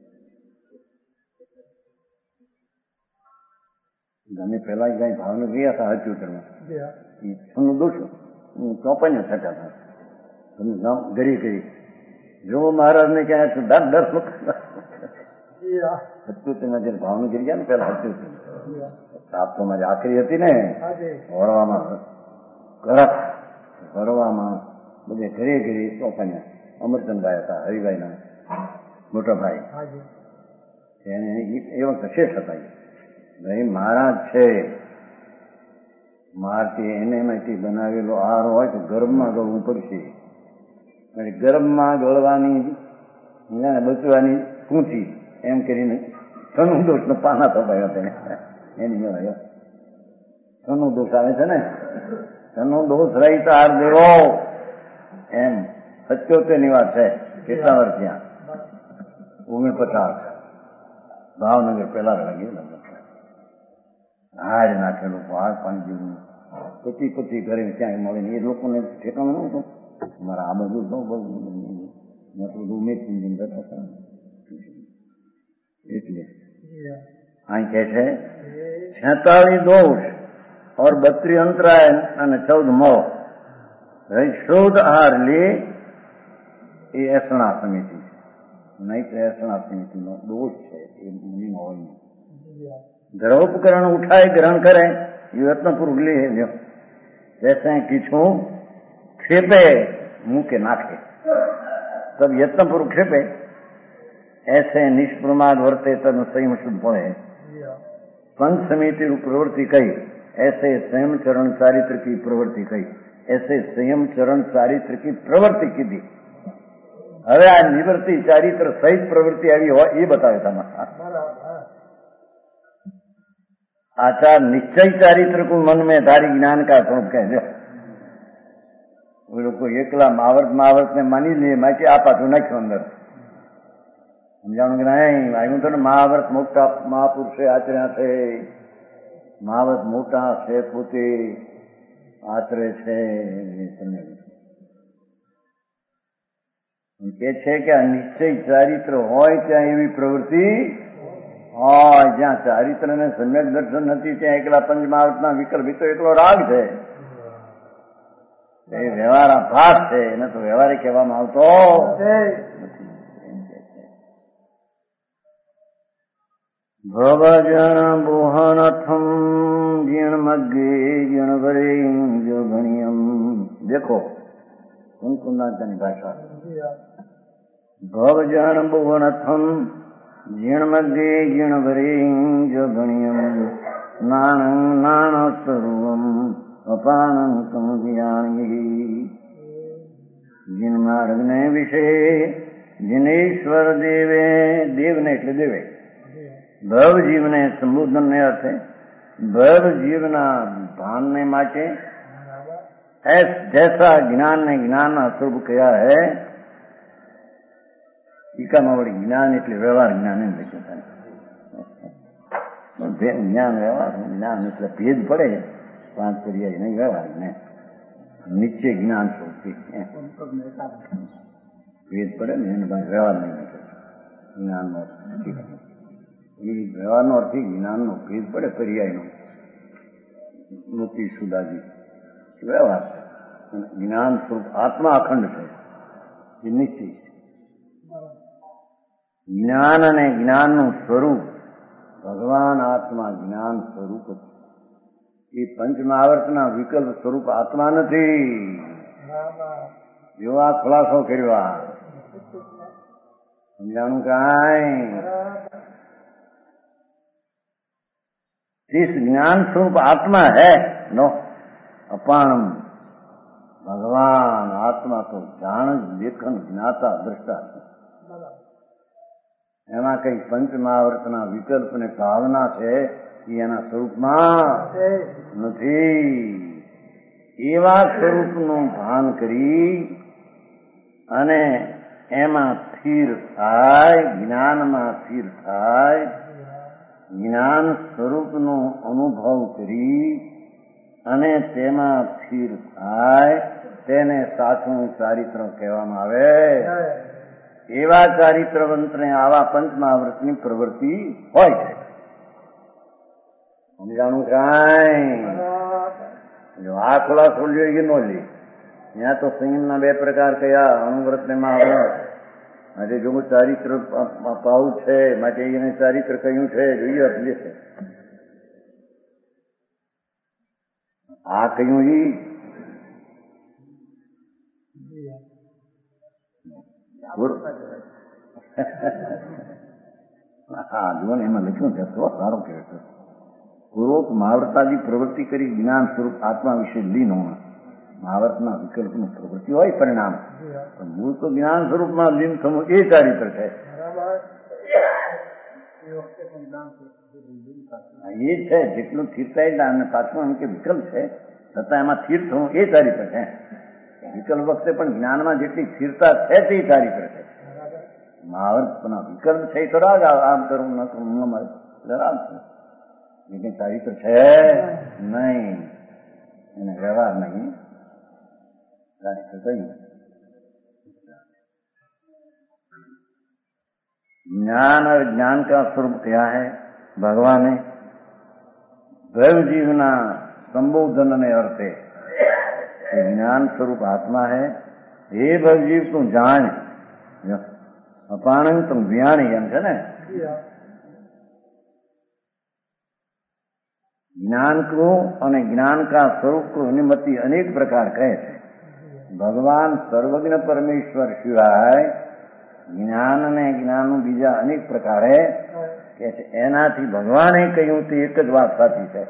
गमे पहला ही भावना गया था हजूतर में छनो दोष चौपन में छटा था तुम गांव गरी गरी जो महाराज ने क्या है डर डर हजूतर में जब भावना गिर गया ना पहला हजूतर સાપ તો મારી આખરી હતી ને વરવામાં કરક વરવામાં બધે ઘરે ઘરે ચોપાને અમરચંદભાઈ હતા હરિભાઈના મોટા ભાઈ એને એ વખત શેઠ હતા ભાઈ મહારાજ છે મારથી એને એમાંથી બનાવેલો આહાર હોય તો ગર્ભમાં ગળવું પડશે ગર્ભમાં ગળવાની બચવાની પૂંછી એમ કરીને સનું દોષ પાના થપાયા તેને એની સનો દોષ આવે છે ને સનો દોષ રહિત હાર દેવો એમ સત્યોતેર ની વાત છે કેટલા વર્ષ ત્યાં ઓગણ પચાસ ભાવનગર પેલા લાગી હાર નાખેલું હાર પાણી જેવું પછી પછી ઘરે ક્યાંય મળે ને એ લોકોને ઠેકાણું નહોતું મારા આ બધું તો બહુ ઉમેદ બેઠા હતા એટલે અહીં કહે છે છેતાલીસ દોષ और बत्री अंतराय અને ચૌદ મો શોધ આહાર લે એ એસણા સમિતિ નહીં તો એસણા સમિતિનો દોષ છે એ મુનિનો હોય નહીં ગ્રહોપકરણ ઉઠાય ગ્રહણ કરે यत्नपूर्वक ले लो जैसे किछु खेपे मुंह के नाखे तब यत्नपूर्वक खेपे ऐसे निष्प्रमाद वर्ते तब संयम शुद्ध पड़े पंच समिति रूप प्रवृत्ति कही ऐसे संयम चरण चारित्र की प्रवृत्ति कही ऐसे संयम चरण चारित्र की प्रवृत्ति की दी હવે આ નિવૃત્તિ ચારિત્ર સહિત પ્રવૃત્તિ આવી હોય એ બતાવે તમારા आचार निश्चय चारित्र को मन में धारी ज्ञान का स्वरूप कह दो वो लोग को एकला महावर्त महावर्त ने मानी लिए मैं कि आप पाछू नाख्यो अंदर समझाणु कि नहीं આવ્યું તો મહાવર્ત મોટા મહાપુરુષે આચર્યા છે મહાવર્ત મોટા છે પોતે આચરે છે કે છે કે આ નિશ્ચય ચારિત્ર હોય ત્યાં એવી પ્રવૃત્તિ હા જ્યાં ચારિત્ર ને સમ્યક દર્શન નથી ત્યાં એકલા પંચમહાવર્તના વિકલ્પ તો એકલો રાગ છે એ વ્યવહાર અભાસ છે એને તો વ્યવહારે કહેવામાં આવતો ભવજન બોહનથમ જીણ મગ્ગે જીણ વરે જો ગણિયમ દેખો કુંકુંદાની ભાષા ભવજન બોહનથમ जीण मध्ये जीण भरे जो गण्यम नाण नाण स्वरूपम अपान कम ज्ञानी जिन मार्ग ने विषय जिनेश्वर देवे देव ने એટલે દેવે ભવ જીવને સંબોધન ને અર્થે ભવ જીવના ભાનને માટે ऐस जैसा ज्ञान ने ज्ञान स्वरूप किया है टीकाમાં વળી જ્ઞાન એટલે વ્યવહાર જ્ઞાન એમ લખ્યું જ્ઞાન વ્યવહાર જ્ઞાન એટલે ભેદ પડે પાંચ પર્યાય નહીં વ્યવહાર ને નિશ્ચય જ્ઞાન સ્વરૂપથી ભેદ પડે ને એને પાસે વ્યવહાર નહીં જ્ઞાનનો અર્થ એ વ્યવહારનો અર્થ જ્ઞાનનો ભેદ પડે પર્યાયનો નથી સુદાજી કેવા વાત છે. જ્ઞાન સ્વરૂપ આત્મા અખંડ છે એ નિશ્ચિત છે. જ્ઞાન અને જ્ઞાનનું સ્વરૂપ ભગવાન આત્મા જ્ઞાન સ્વરૂપ છે. એ પંચમહાવર્તના વિકલ્પ સ્વરૂપ આત્મા નથી. એવો આ ખુલાસો કર્યો. આ સમજાણું કાંઈ? जिस ज्ञान स्वरूप आत्मा है नो अपाणम भगवान आत्मा तो जान देखन ज्ञाता दृष्टा है. એમાં કઈ પંચમહાવર્તના વિકલ્પ ને ભાવના છે એ એના સ્વરૂપમાં નથી. એવા સ્વરૂપનું ભાન કરી અને એમાં સ્થિર થાય, જ્ઞાનમાં સ્થિર થાય, જ્ઞાન સ્વરૂપનો અનુભવ કરી અને તેમાં સ્થિર થાય તેને સાચું ચારિત્ર કહેવામાં આવે. એવા ચારિત્રવંતને આવા પંચમહાવૃતની પ્રવૃત્તિ હોય છે. સમજાણું કાંઈ? જો આ ખુલાસો લ્યો એ નો લે. ત્યાં તો સંયમના બે પ્રકાર કયા, અનુવ્રત ને મહાવ્રત. આજે જો ચારિત્ર પાવું છે માટે એને ચારિત્ર કહ્યું છે જોઈએ આપીએ છે. આ કહ્યું ઈ હા જુઓ ને એમાં લખ્યું છે તો સારું કહે છે. પૂર્વક મહાવ્રતાદી પ્રવૃત્તિ કરી જ્ઞાન સ્વરૂપ આત્મા વિશે લીન હોવા. મહાવર્તના વિકલ્પની પ્રવૃત્તિ હોય પરિણામ, પણ મૂળ તો જ્ઞાન સ્વરૂપમાં લીન થવું એ ચારિત્ર છે. એ છે જેટલું સ્થિરતા અને પાછું એમ કે વિકલ્પ છે છતાં એમાં સ્થિર થવું એ ચારિત્ર છે. વિકલ્પ વખતે પણ જ્ઞાનમાં જેટલી સ્થિરતા છે તે ચારિત્ર છે. મહાવર્તના વિકલ્પ છે એ ખરા આમ કરવું ન કરવું અમારે ખરાબ છે. એ ચારિત્ર છે નહીં, એને વ્યવહાર નહીં. ज्ञान और ज्ञान का स्वरूप क्या है? भगवान ने दैव जीवना संबोधन ने अर्थे ज्ञान स्वरूप आत्मा है. हे भवजीव તું જાણ, અપાણંગ તું જ્ઞાણી એમ છે ને. ज्ञान को અને જ્ઞાન કા સ્વરૂપ को अनुमति अनेक प्रकार કહે છે. ભગવાન સર્વજ્ઞ પરમેશ્વર સિવાય જ્ઞાન અને જ્ઞાનનું બીજા અનેક પ્રકારે કે છે. એનાથી ભગવાને કહ્યું તે એક જ વાત સાચી છે.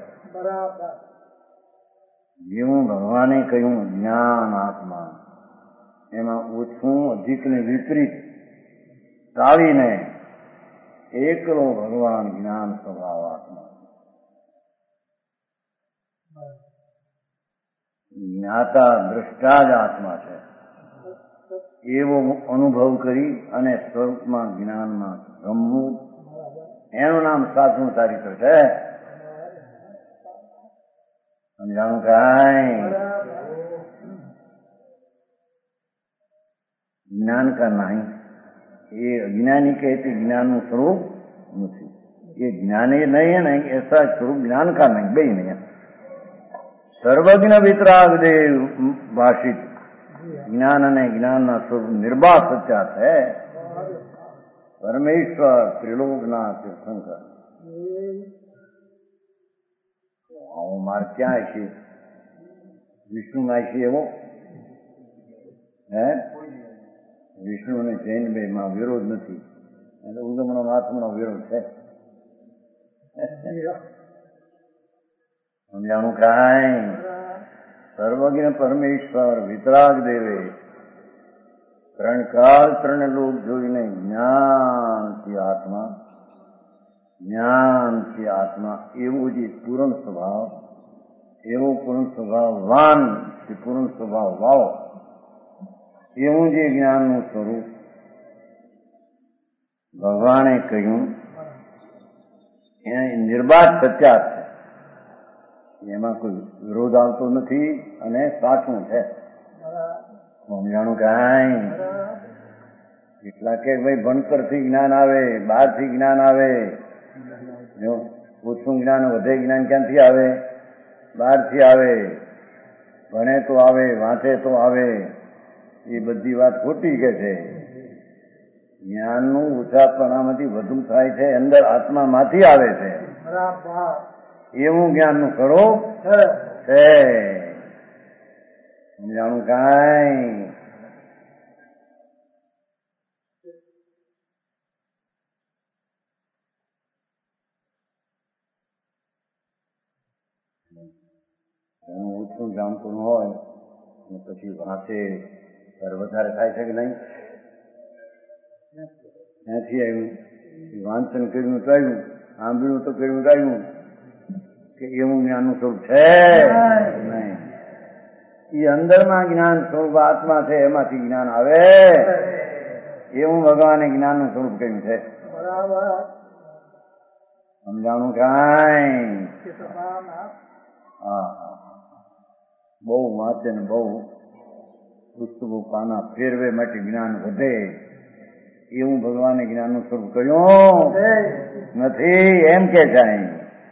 જેવું ભગવાને કહ્યું જ્ઞાન આત્મા, એમાં ઓછું અધિક ને વિપરીત ટાળીને એકલો ભગવાન જ્ઞાન સ્વભાવ આત્મા. જ્ઞાતા દ્રષ્ટા જ આત્મા છે એવો અનુભવ કરી અને સ્વરૂપમાં જ્ઞાનમાં રમવું એનું નામ સાચું ચારિત્ર છે. સમજાણું કાંઈ? જ્ઞાન કા નહીં એ અજ્ઞાની कहते જ્ઞાનનું સ્વરૂપ નથી. એ જ્ઞાની નહીં ને એસા સ્વરૂપ જ્ઞાન કા નહીં, બે નહીં. સર્વજ્ઞ વિતરાગ દેવ ભાષિત જ્ઞાન અને જ્ઞાનના સ્વરૂપ નિર્બાધ સત્યા છે. પરમેશ્વર ત્રિલોકના તીર્થંકર. આવો માર્ગ ક્યાં છે? વિષ્ણુમાં છે એવો હે? વિષ્ણુ અને જૈન બે માં વિરોધ નથી, એટલે ઉગમનો આત્મનો વિરોધ છે. સમજાણું કાંઈ? સર્વજ્ઞ પરમેશ્વર વિતરાગ દેવે ત્રણ કાળ ત્રણ લોક જોઈને જ્ઞાનથી આત્મા જ્ઞાનથી આત્મા એવો જે પૂર્ણ સ્વભાવ, એવો પૂર્ણ સ્વભાવ વાન કે પૂર્ણ સ્વભાવ વાવ, એવું જે જ્ઞાનનું સ્વરૂપ ભગવાને કહ્યું એ નિર્બાધ સત્યાત છે. એમાં કોઈ વિરોધ આવતો નથી અને સાચું છે. સમજાણું કાંઈ? એટલા કે ભાઈ ભણતરથી જ્ઞાન આવે, બહારથી જ્ઞાન આવે, જો ઓછું જ્ઞાન વધે જ્ઞાન ક્યાંથી આવે? બહારથી આવે, ભણે તો આવે, વાંચે તો આવે, એ બધી વાત ખોટી કે છે. જ્ઞાનનું ઓછાપણામાંથી વધુ થાય છે, અંદર આત્મામાંથી આવે છે. એવું જ્ઞાનનું સ્વરૂપ છે. સમજાણું કાંઈ? એનું ઓછું જાણતું હોય અને પછી વાંચે ત્યારે વધારે થાય છે કે નહીં? ત્યાંથી આવ્યું, વાંચન કર્યું તો આવ્યું, સાંભળ્યું તો કર્યું તો આવ્યું, કે એવું જ્ઞાનનું સ્વરૂપ છે નહીં. એ અંદરમાં જ્ઞાન સ્વરૂપ આત્મા છે, એમાંથી જ્ઞાન આવે. એવું ભગવાને જ્ઞાનનું સ્વરૂપ કહ્યું છે. સમજાણું કાંઈ? હા હા, બહુ વાંચે ને બહુ પુસ્તકો પાના ફેરવે માટે જ્ઞાન વધે, એવું ભગવાને જ્ઞાનનું સ્વરૂપ કહ્યું નથી. એમ કે જાય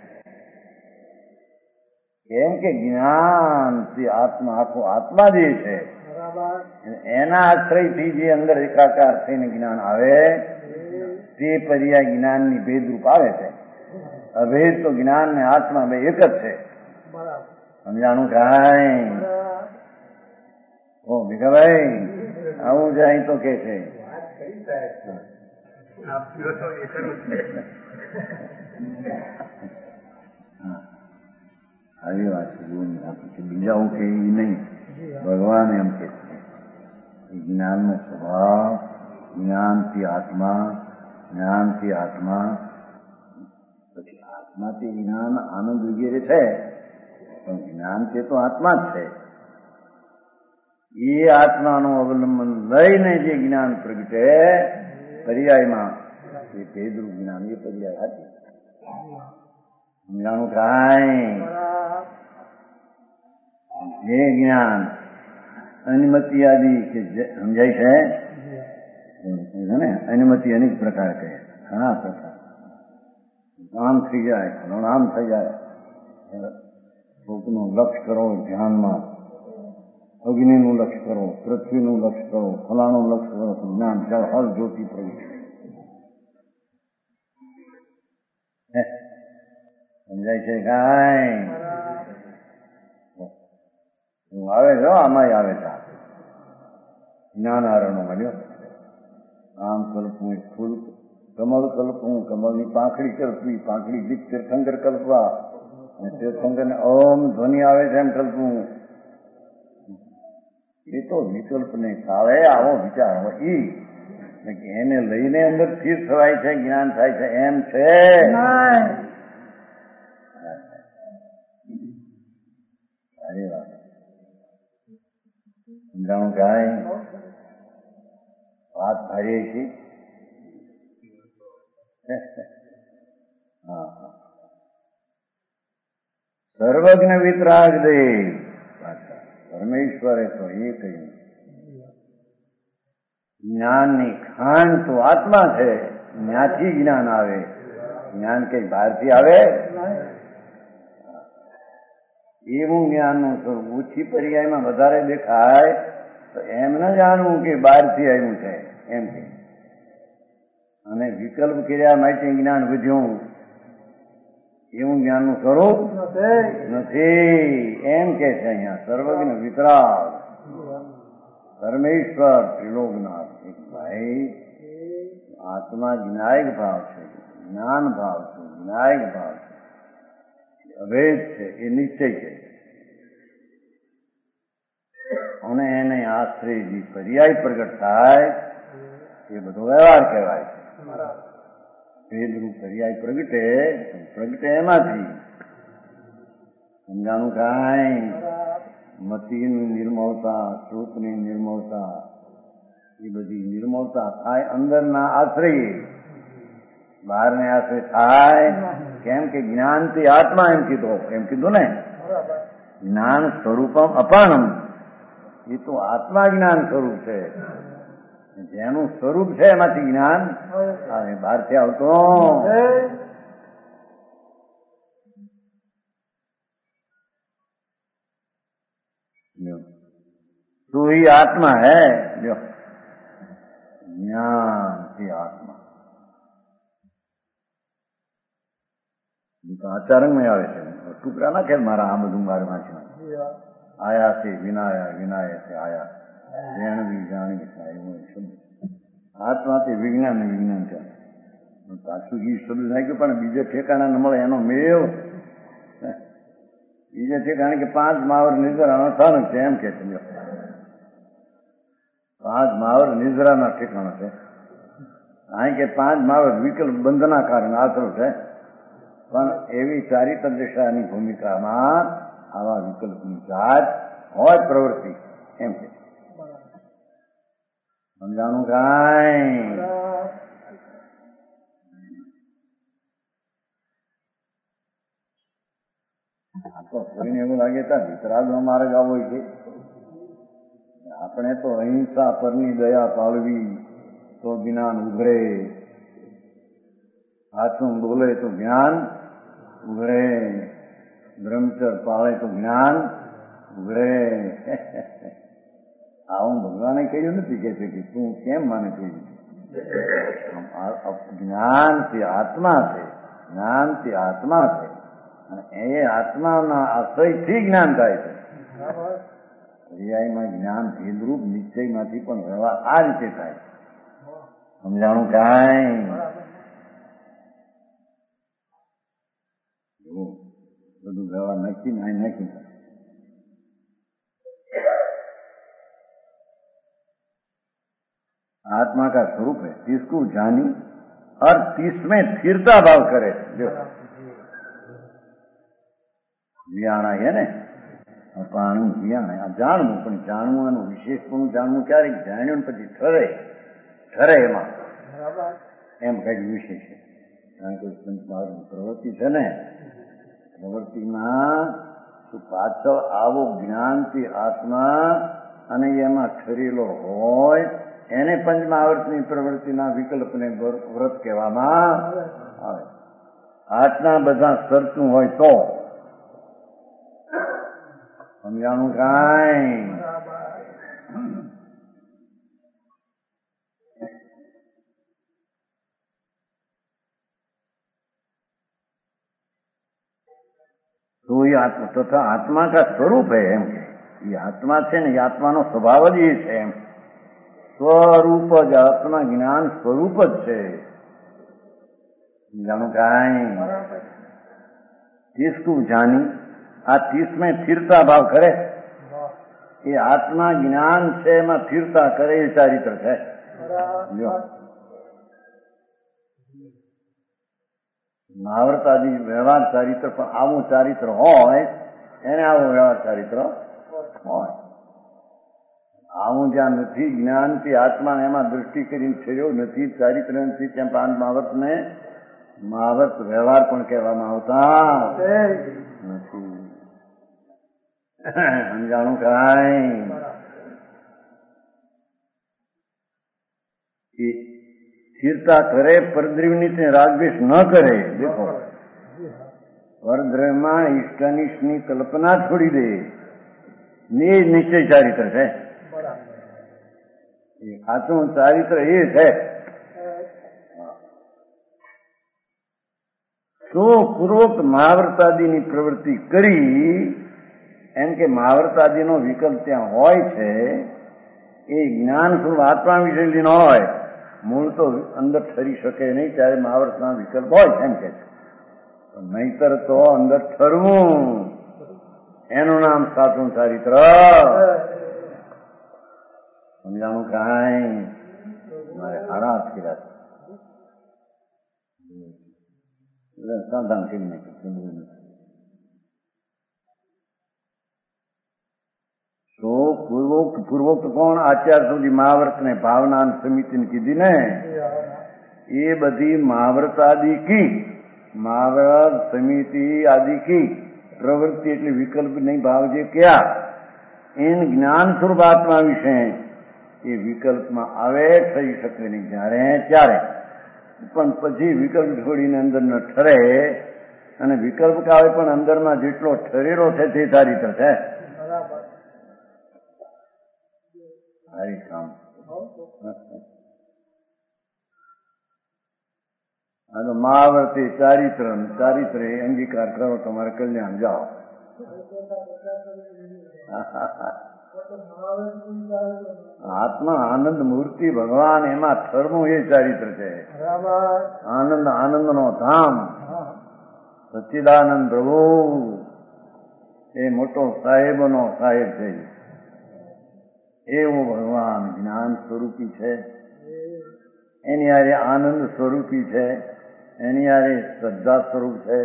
એમ કે જ્ઞાન તે આત્મા, આખો આત્મા જે છે એના આશ્રયથી જે અંદર એકાકાર થઈને જ્ઞાન આવે તે પર્યાય જ્ઞાનની ભેદરૂપ આવે છે. અભેદ તો જ્ઞાન ને આત્મા બે એક જ છે. સમજાણું કાંઈ? ઓ ભીખાભાઈ આવું જાય તો કે છે આવી વાત છે. બીજા હું કે નહીં, ભગવાન એમ કે છે જ્ઞાનનો સ્વભાવ, જ્ઞાનથી આત્મા, જ્ઞાનથી આત્મા, પછી આત્માથી જ્ઞાન આનંદ વગેરે છે, પણ જ્ઞાન તે તો આત્મા જ છે. એ આત્માનું અવલંબન લઈને જે જ્ઞાન પ્રગટે પર્યાયમાં, એ ભેદરૂપ જ્ઞાન, એ પર્યાય હતી. સમજાણું કાંઈ? જે જ્ઞાન અનુમતિ આદિ કે સમજાય છે ને, અનુમતિ અનેક પ્રકાર કહે, ઘણા પ્રકાર. આમ થઈ જાય, આમ થઈ જાય, કોકનું લક્ષ કરો ધ્યાનમાં, અગ્નિનું લક્ષ કરો, પૃથ્વીનું લક્ષ કરો, ફલાણું લક્ષ કરો, જ્ઞાન જળ હર જ્યોતિ પ્રગટ. સમજાય છે કાંઈ? હું આવે છો, આમાં આવે છે જ્ઞાન આરણો મળ્યો. આમ કલ્પવું ફૂલ, કમળ કલ્પવું, કમળની પાંખડી કલ્પવી, પાંખડી તીર્થંકર કલ્પવા, અને તીર્થંકર ને ઓમ ધ્વનિ આવે છે એમ કલ્પવું. એ તો વિકલ્પ ને કાળે આવો વિચાર હોય, એને લઈને અંદર સ્થિર થવાય છે, જ્ઞાન થાય છે એમ છે. સારી વાત. સમજાણું કાંઈ? વાત ભારીએ છીએ. હા હા. સર્વજ્ઞ વિતરાગ દેવ પરમેશ્વરે તો એ કહ્યું જ્ઞાનની ખાંડ તો આત્મા છે, ત્યાંથી જ્ઞાન આવે. જ્ઞાન કઈ બહારથી આવે? એવું જ્ઞાનનું સ્વરૂપ ઓછી પર્યાયમાં વધારે દેખાય તો એમ ન જાણવું કે બહારથી આવ્યું છે એમ કે, અને વિકલ્પ કર્યા માટે જ્ઞાન વધ્યું, એવું જ્ઞાનનું સ્વરૂપ નથી. એમ કે છે અહીંયા સર્વજ્ઞ વિતરાગ પરમેશ્વર ત્રિલોકનાથ. એક ભાઈ આત્મા જ્ઞાયક ભાવ છે, જ્ઞાન ભાવ છે, જ્ઞાયક ભાવ છે, અભેદ છે, એ નિશ્ચય છે. અને એને આશ્રય જે પર્યાય પ્રગટ થાય એ બધો વ્યવહાર કહેવાય છે. ભેદરૂપ પર્યાય પ્રગટે પ્રગટે એમાંથી. સમજાણું કાંઈ? મતિની નિર્મળતા, શ્રુતની નિર્મળતા, એ બધી નિર્મળતા થાય અંદરના આશ્રય, બહારને આશ્રય થાય. કેમ કે જ્ઞાનથી આત્મા એમ કીધું, એમ કીધું ને, જ્ઞાન સ્વરૂપમ અપાણમ, એ તો આત્મા જ્ઞાન સ્વરૂપ છે. જેનું સ્વરૂપ છે એમાંથી જ્ઞાન આવે, બહારથી આવતો. तू ही आत्मा है जो ज्ञान की आत्मा આચારંગમાં આવે છે ટુકડા નાખે મારા આ બધું મારે વાંચવાનું આયા છે વિનાયા વિનાય છે આયા જાણવી જાણવી થાય એવો શબ્દ આત્મા તે વિજ્ઞાન ને વિજ્ઞાન છે પાછું એ શબ્દ નાખ્યું પણ બીજે ઠેકાણા ન મળે એનો મેવ બીજે ઠેકાણે કે પાંચ માવર નિદ્રાનો સ્થાન છે એમ કે છે પાંચ માવર નિદ્રાના ઠેકાણા છે અહીં કે પાંચ માવર વિકલ્પ બંધના કારણે આશરો છે પણ એવી ચારિત્ર દિશાની ભૂમિકામાં આવા વિકલ્પની જાત હોય પ્રવૃત્તિ એમ કે સમજાણું કાંઈ તો કોઈને એવું લાગે ત્યાં વિતરાગનો માર્ગ આવો છે આપણે તો અહિંસા પરની દયા પાળવી તો જ્ઞાન ઉભરે હાથું બોલે તો જ્ઞાન ઉભરે બ્રહ્મચર પાળે તો જ્ઞાન ઉભરે આવું ભગવાને કહ્યું નથી કે છે કે તું કેમ માને કહ્યું જ્ઞાનથી આત્મા છે જ્ઞાનથી આત્મા છે અને એ આત્માના આશ્રયથી જ્ઞાન થાય છે પર્યાયમાં જ્ઞાન ભેદરૂપ નિશ્ચયમાંથી પણ વ્યવહાર આ રીતે થાય સમજાણું કાંઈ બધું વ્યવહાર નક્કી ના નક્કી आत्मा का स्वरूप है जिसको जानी और तीसमें स्थिरता भाव करे जो જ્ઞાન છે ને પાણું જ્ઞાન આ જાણવું પણ જાણવાનું વિશેષપણું જાણવું ક્યારે જાણ્યું ને પછી ઠરે ઠરે એમાં એમ કઈક વિશેષ છે કારણ કે પ્રવૃત્તિ છે ને પ્રવૃત્તિમાં પાછળ આવો જ્ઞાનથી આત્મા અને એમાં ઠરેલો હોય એને પંચમહાવર્તની પ્રવૃત્તિના વિકલ્પને વ્રત કહેવામાં આવે. આટલા બધા શરતું હોય તો સમજાણું કાંઈ तो ये आत्मा तथा आत्मा का स्वरूप है एम ये आत्मा છે ને એ આત્માનો સ્વભાવ જ એ છે એમ સ્વરૂપ જ આત્મા જ્ઞાન સ્વરૂપ જ છે જાણું કાંઈ तीस को जानी आ तीस में स्थिरता भाव करे ये आत्मा ज्ञान છે એમાં સ્થિરતા કરે એ ચારિત્ર છે મહાવર્તાદી વ્યવહાર ચારિત્ર પણ આવું ચારિત્ર હોય એને આવું વ્યવહાર ચારિત્ર હોય આવું જ્યાં નથી જ્ઞાનથી આત્મા એમાં દૃષ્ટિ કરીને છેડ્યો નથી ચારિત્ર નથી ત્યાં પાંચ મહાવર્ત ને મહાવર્ત વ્યવહાર પણ કહેવામાં આવતા નથી સમજાણું કાંઈ स्थिरता करे परद्रव्य रागद्वेष न करे. देखो परद्रव्य में इष्टानिष्ट की कल्पना छोड़ी दे ये निश्चय चारित्र है. साचू चारित्र ये है तो पूर्वक महाव्रतादी की प्रवृत्ति करी एम के महाव्रतादी नो विकल्प त्या होय छे ए ज्ञान स्वरूप आत्मा विषय न होय मूल तो अंदर ठरी शके नहीं त्यारे महावर्तना विकल्प होय एम के नहींतर तो अंदर ठरवू एनु नाम साचुं चारित्र समझाणु कांई मारे हरास किया साधारण थी तो पूर्वोक्त पूर्वोक्त कोण आचार सुधी महाव्रत ने भावना समिति ने कीधी ने ये बधी महाव्रत आदि की महाव्रत समिति आदि की प्रवृत्ति એટલે વિકલ્પ નહીં ભાવ જે क्या इन ज्ञान स्वरूप आत्मा विषय ये विकल्प में आवे થઈ શકે નહીં જ્યારે ત્યારે પણ પછી વિકલ્પ છોડીને અંદર ન ઠરે અને વિકલ્પ કાવે પણ અંદરમાં જેટલો ઠરેલો છે તે સારી છે સારી કામ. આ તો મહાવર્તી ચારિત્ર ચારિત્ર એ અંગીકાર કરો, તમારે કલ્યાણ જાઓ. આત્મા આનંદ મૂર્તિ ભગવાન એમાં ઠરવું એ ચારિત્ર છે. આનંદ આનંદ નો ધામ સચ્ચિદાનંદ પ્રભુ એ મોટો સાહેબ નો સાહેબ છે. એવું ભગવાન જ્ઞાન સ્વરૂપી છે, એની હારે આનંદ સ્વરૂપી છે, એની હારે શ્રદ્ધા સ્વરૂપ છે,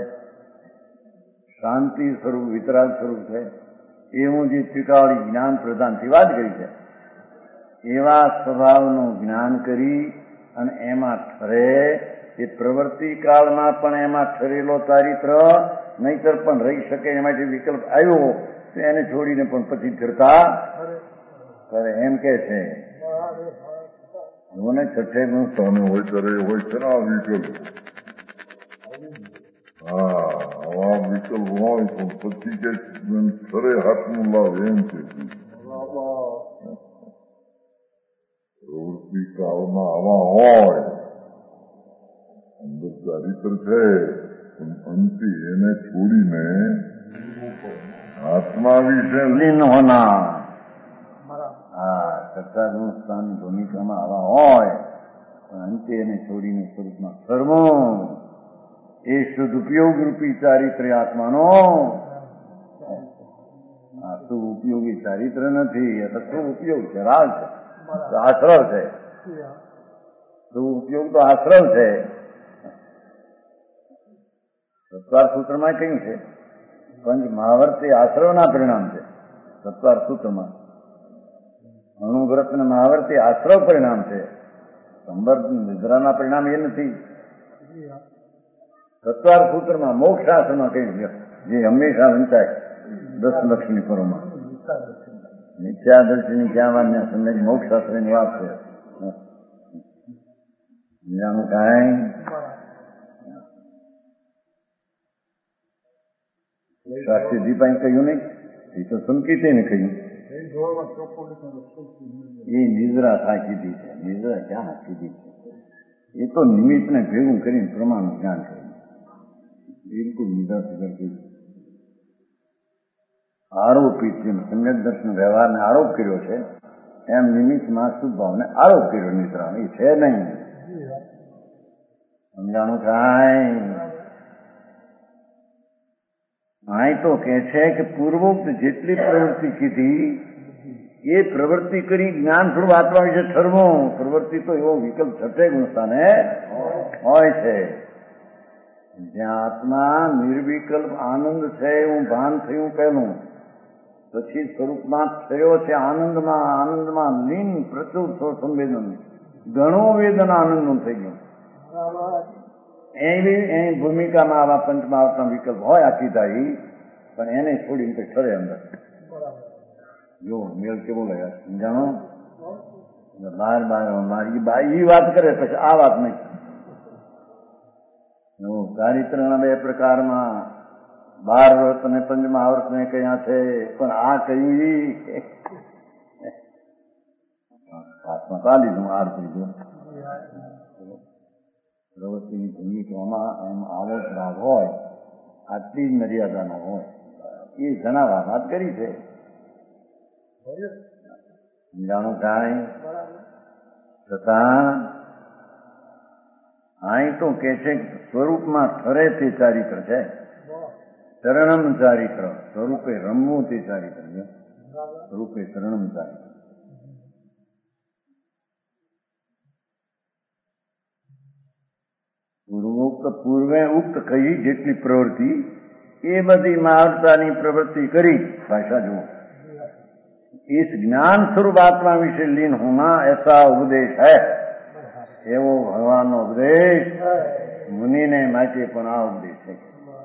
શાંતિ સ્વરૂપ વિતરાગ સ્વરૂપ છે. એવું જે ત્રિકાળી જ્ઞાન પ્રધાનથી વાત કરી છે, એવા સ્વભાવનું જ્ઞાન કરી અને એમાં ઠરે, એ પ્રવૃત્તિ કાળમાં પણ એમાં ઠરેલો ચારિત્ર નહીતર પણ રહી શકે. એમાંથી વિકલ્પ આવ્યો તો એને છોડીને પણ પછી ફરતા કરે એમ કે છે. મને છઠ્ઠે નું સ્થાને હોય ત્યારે હોય છે ને આ વિકલ્પ. હા, આવા વિકલ્પ હોય તો પછી કે ખરે હાથનું લાવ એમ છે. પ્રવૃત્તિ કાળમાં આવા હોય, અંદર ચારિત્ર છે, પણ અંતે એને છોડીને આત્મા વિશે લીન હોના. હા, સત્તાનું સ્થાન ભૂમિકામાં આવા હોય પણ અંતે એને છોડીને સ્વરૂપમાં સર્વમ એ સદુપયોગ રૂપી ચારિત્ર આત્માનો. આ તો ઉપયોગી ચારિત્ર નથી, એ તો શું ઉપયોગ છે? રાગ છે, આશ્રવ છે. શું ઉપયોગ તો આશ્રવ છે. સત્વાર સૂત્રમાં કહ્યું છે પંચ મહાવર્ત એ આશ્રવના પરિણામ છે. સત્વાર સૂત્રમાં અણુવ્રત ને મહાવર્ત એ આશ્રવ પરિણામ છે. સંબર નિદ્રાના પરિણામ એ નથી. સત્વાર સૂત્રમાં મોક્ષ શાસ્ત્રમાં કહ્યું છે, જે હંમેશા વંચાય દસ લક્ષની પરોમાં. મિથ્યાદર્શીની ક્યાં વાત સમજ મોક્ષ શાસ્ત્રની વાત છે. બીજાનું કાંઈ શાસ્ત્રી દીપાઈ કહ્યું નહીં, એ તો સંકિતે ને કહ્યું. એ નિદ્રા થાય કીધી છે. નિદ્રા ક્યાં કીધી છે? એ તો નિમિત્તને ભેગું કરીને પ્રમાણ જ્ઞાન કર્યું. બિલકુલ નિદ્રા વગર કીધું. આરોપિત જેમ સમ્યક દર્શન વ્યવહારને આરોપ કર્યો છે, એમ નિમિત્તમાં શુદ્ધ ભાવને આરોપ કર્યો. નિદ્રા એ છે નહીં. સમજાણું કાંઈ? અહીં તો કે છે કે પૂર્વોક્ત જેટલી પ્રવૃત્તિ કીધી એ પ્રવૃત્તિ કરી જ્ઞાન સ્વરૂપ આત્મા વિશે ઠરવું. પ્રવૃત્તિ તો એવો વિકલ્પ છઠ્ઠે ગુણસ્થાને હોય છે, જ્યાં આત્મા નિર્વિકલ્પ આનંદ છે એવું ભાન થયું પહેલું, પછી સ્વરૂપમાં થયો છે આનંદમાં. આનંદમાં લીન પ્રચુર સંવેદન, ઘણું વેદન આનંદનું થઈ ગયું. એવી એની ભૂમિકામાં આવા પંચમહાવર્તના વિકલ્પ હોય આખી થાય, પણ એને છોડીને કંઈક ઠરે અંદર. જો મેળ કેવો લાગ્યા સમજાણો? બાર બાર મારી બા એ વાત કરે પછી આ વાત નહીં. ચારિત્રના બે પ્રકારમાં બાર વ્રત અને પંચમહાવર્ત ને કયા છે, પણ આ કયું હાથમાં ચાલી દઉં આર કરી પ્રવૃત્તિની ભૂમિકામાં એમ આવો રાગ હોય, આટલી જ મર્યાદાનો હોય, એ જણાવવા વાત કરી છે. સમજાણું કાંઈ? છતાં અહીં તો કે છે સ્વરૂપમાં ઠરે તે ચારિત્ર છે. ચરણમ ચારિત્ર, સ્વરૂપે રમવું તે ચારિત્ર છે. સ્વરૂપે ચરણમ ચારિત્ર. પૂર્વોક્ત પૂર્વે ઉક્ત કહી જેટલી પ્રવૃત્તિ એ બધી મહાવતાની પ્રવૃત્તિ કરી. ભાષા જુઓ, इस ज्ञान स्वरूप आत्मा विषय लीन होना ऐसा उपदेश है. एवो भगवान नो उपदेश मुनि ने માટે પણ આ ઉપદેશ છે.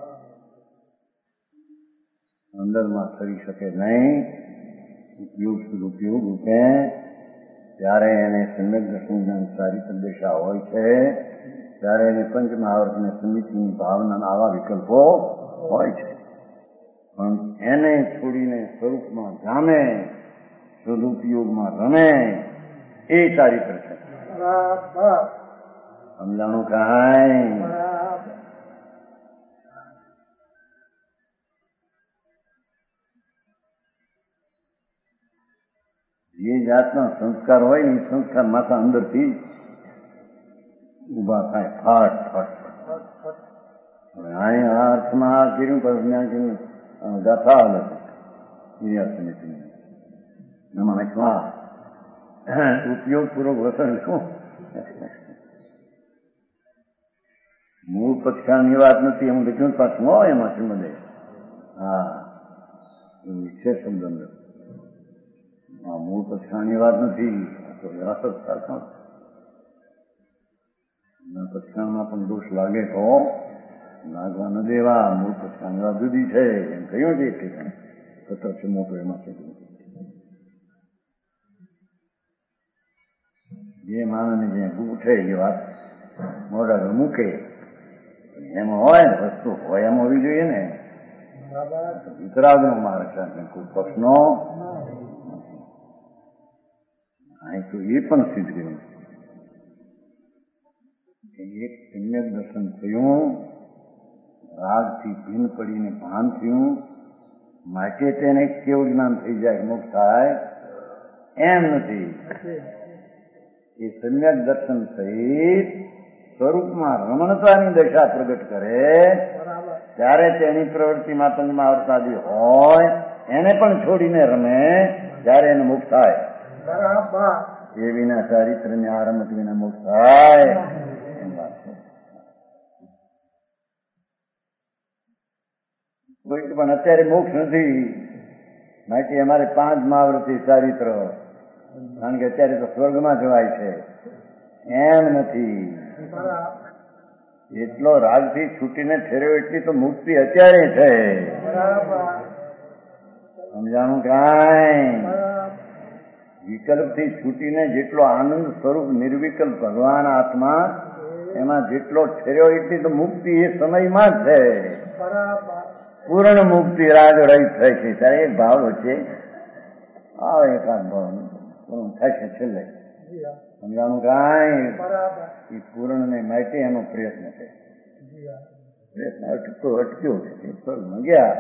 અંદરમાં કરી શકે નહીં. ઉપયોગ ઉપયોગ રૂપે ત્યારે એને સમ્યક દર્શન ચારિત્ર દિશા હોય છે, ત્યારે એને પંચમહાવર્ત ને સમિતિની ભાવના આવા વિકલ્પો હોય છે. પણ એને છોડીને સ્વરૂપમાં જામે સદુપયોગમાં રમે એ ચારિત્ર છે. સમજાણું કાંઈ? જે જાતના સંસ્કાર હોય ને એ સંસ્કાર માથા અંદરથી ઉભા થાય ફાટ ફાટ. અહીં આ અર્થમાં આ કર્યું પછી ગાથા અલગ ઉપયોગ પૂર્વક વસન શું મૂળ પક્ષાની વાત નથી એમ લખ્યું પાછું હોય એમાં શ્રીમદે. હા વિશેષ શબ્દ અંદર હા મૂળ પક્ષાની વાત નથી. પક્ષામાં પણ દોષ લાગે તો લાગવા ન દેવા. મૂળ પક્ષાની વાત જુદી છે એમ કહ્યું છે કે સતર છે મોટો એમાં છે. જે માણસને જે ઉઠે એ વાત મોઢા મૂકે એમાં હોય ને વસ્તુ હોય એમ હોવી જોઈએ ને. વિતરાગનો માર્ગ છે કોઈ પક્ષનો અહીં તો એ પણ સિદ્ધ કર્યું કે એક સમ્યક દર્શન થયું, રાગથી ભીન પડીને ભાન થયું માટે તેને કેવું જ્ઞાન થઈ જાય મોક્ષ થાય એમ નથી. એ સમ્યક દર્શન સહિત સ્વરૂપમાં રમણતાની દશા પ્રગટ કરે ત્યારે તેની પ્રવૃત્તિમાં પંચમા અવતાદી હોય એને પણ છોડીને રમે ત્યારે એને મુક્ત થાય. એ વિના ચારિત્રની આ રમત વિના મુક્ત થાય એમ વાત છે. કોઈ પણ અત્યારે મોક્ષ નથી માટે અમારે પાંચ મહાવૃત્તિ ચારિત્ર કારણ કે અત્યારે તો સ્વર્ગમાં જવાય છે એમ નથી. એટલો રાગથી છૂટીને ઠેર્યો એટલી તો મુક્તિ અત્યારે છે. સમજાણું કાંઈ? વિકલ્પથી છૂટીને જેટલો આનંદ સ્વરૂપ નિર્વિકલ્પ ભગવાન આત્મા એમાં જેટલો ઠેર્યો એટલી તો મુક્તિ એ સમયમાં જ છે. પૂર્ણ મુક્તિ રાગ રહિત થાય છે ત્યારે એક ભાવ વચ્ચે આવે એકાદ ભાવ પૂર્ણ થાય છે છેલ્લે. સમજાણું કાંઈ? એ પૂર્ણ ને માટે એનો પ્રયત્ન છે. પ્રયત્ન અટકો અટક્યો છે સ્વર્ગમાં ગયા.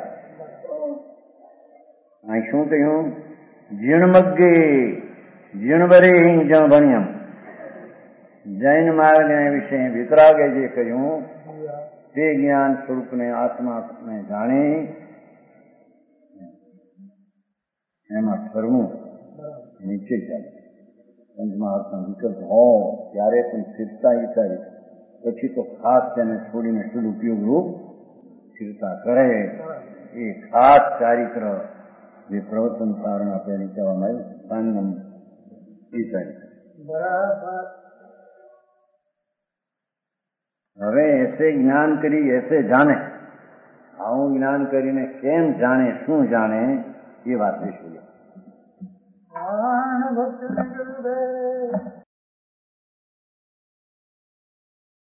અહીં શું કહ્યું? જીણમગ્ગે જીણવરે જણ ભણ્યમ. જૈન માર્ગને વિશે વિતરાગે જે કહ્યું તે જ્ઞાન સ્વરૂપને આત્માને જાણી એમાં ફરવું નીચે ચાલે. પંચમા આત્મા વિકલ્પ હોય ત્યારે પણ સ્થિરતા વિચારી પછી તો ખાસ તેને છોડીને સદુપયોગ રૂપ સ્થિરતા કરે. એ ખાસ ચારિત્ર જે પ્રવચન કારણ આપણે કહેવામાં આવ્યું એ ચારિત્ર. હવે એસે જ્ઞાન કરી એસે જાણે. આવું જ્ઞાન કરીને કેમ જાણે, શું જાણે એ વાત વિશે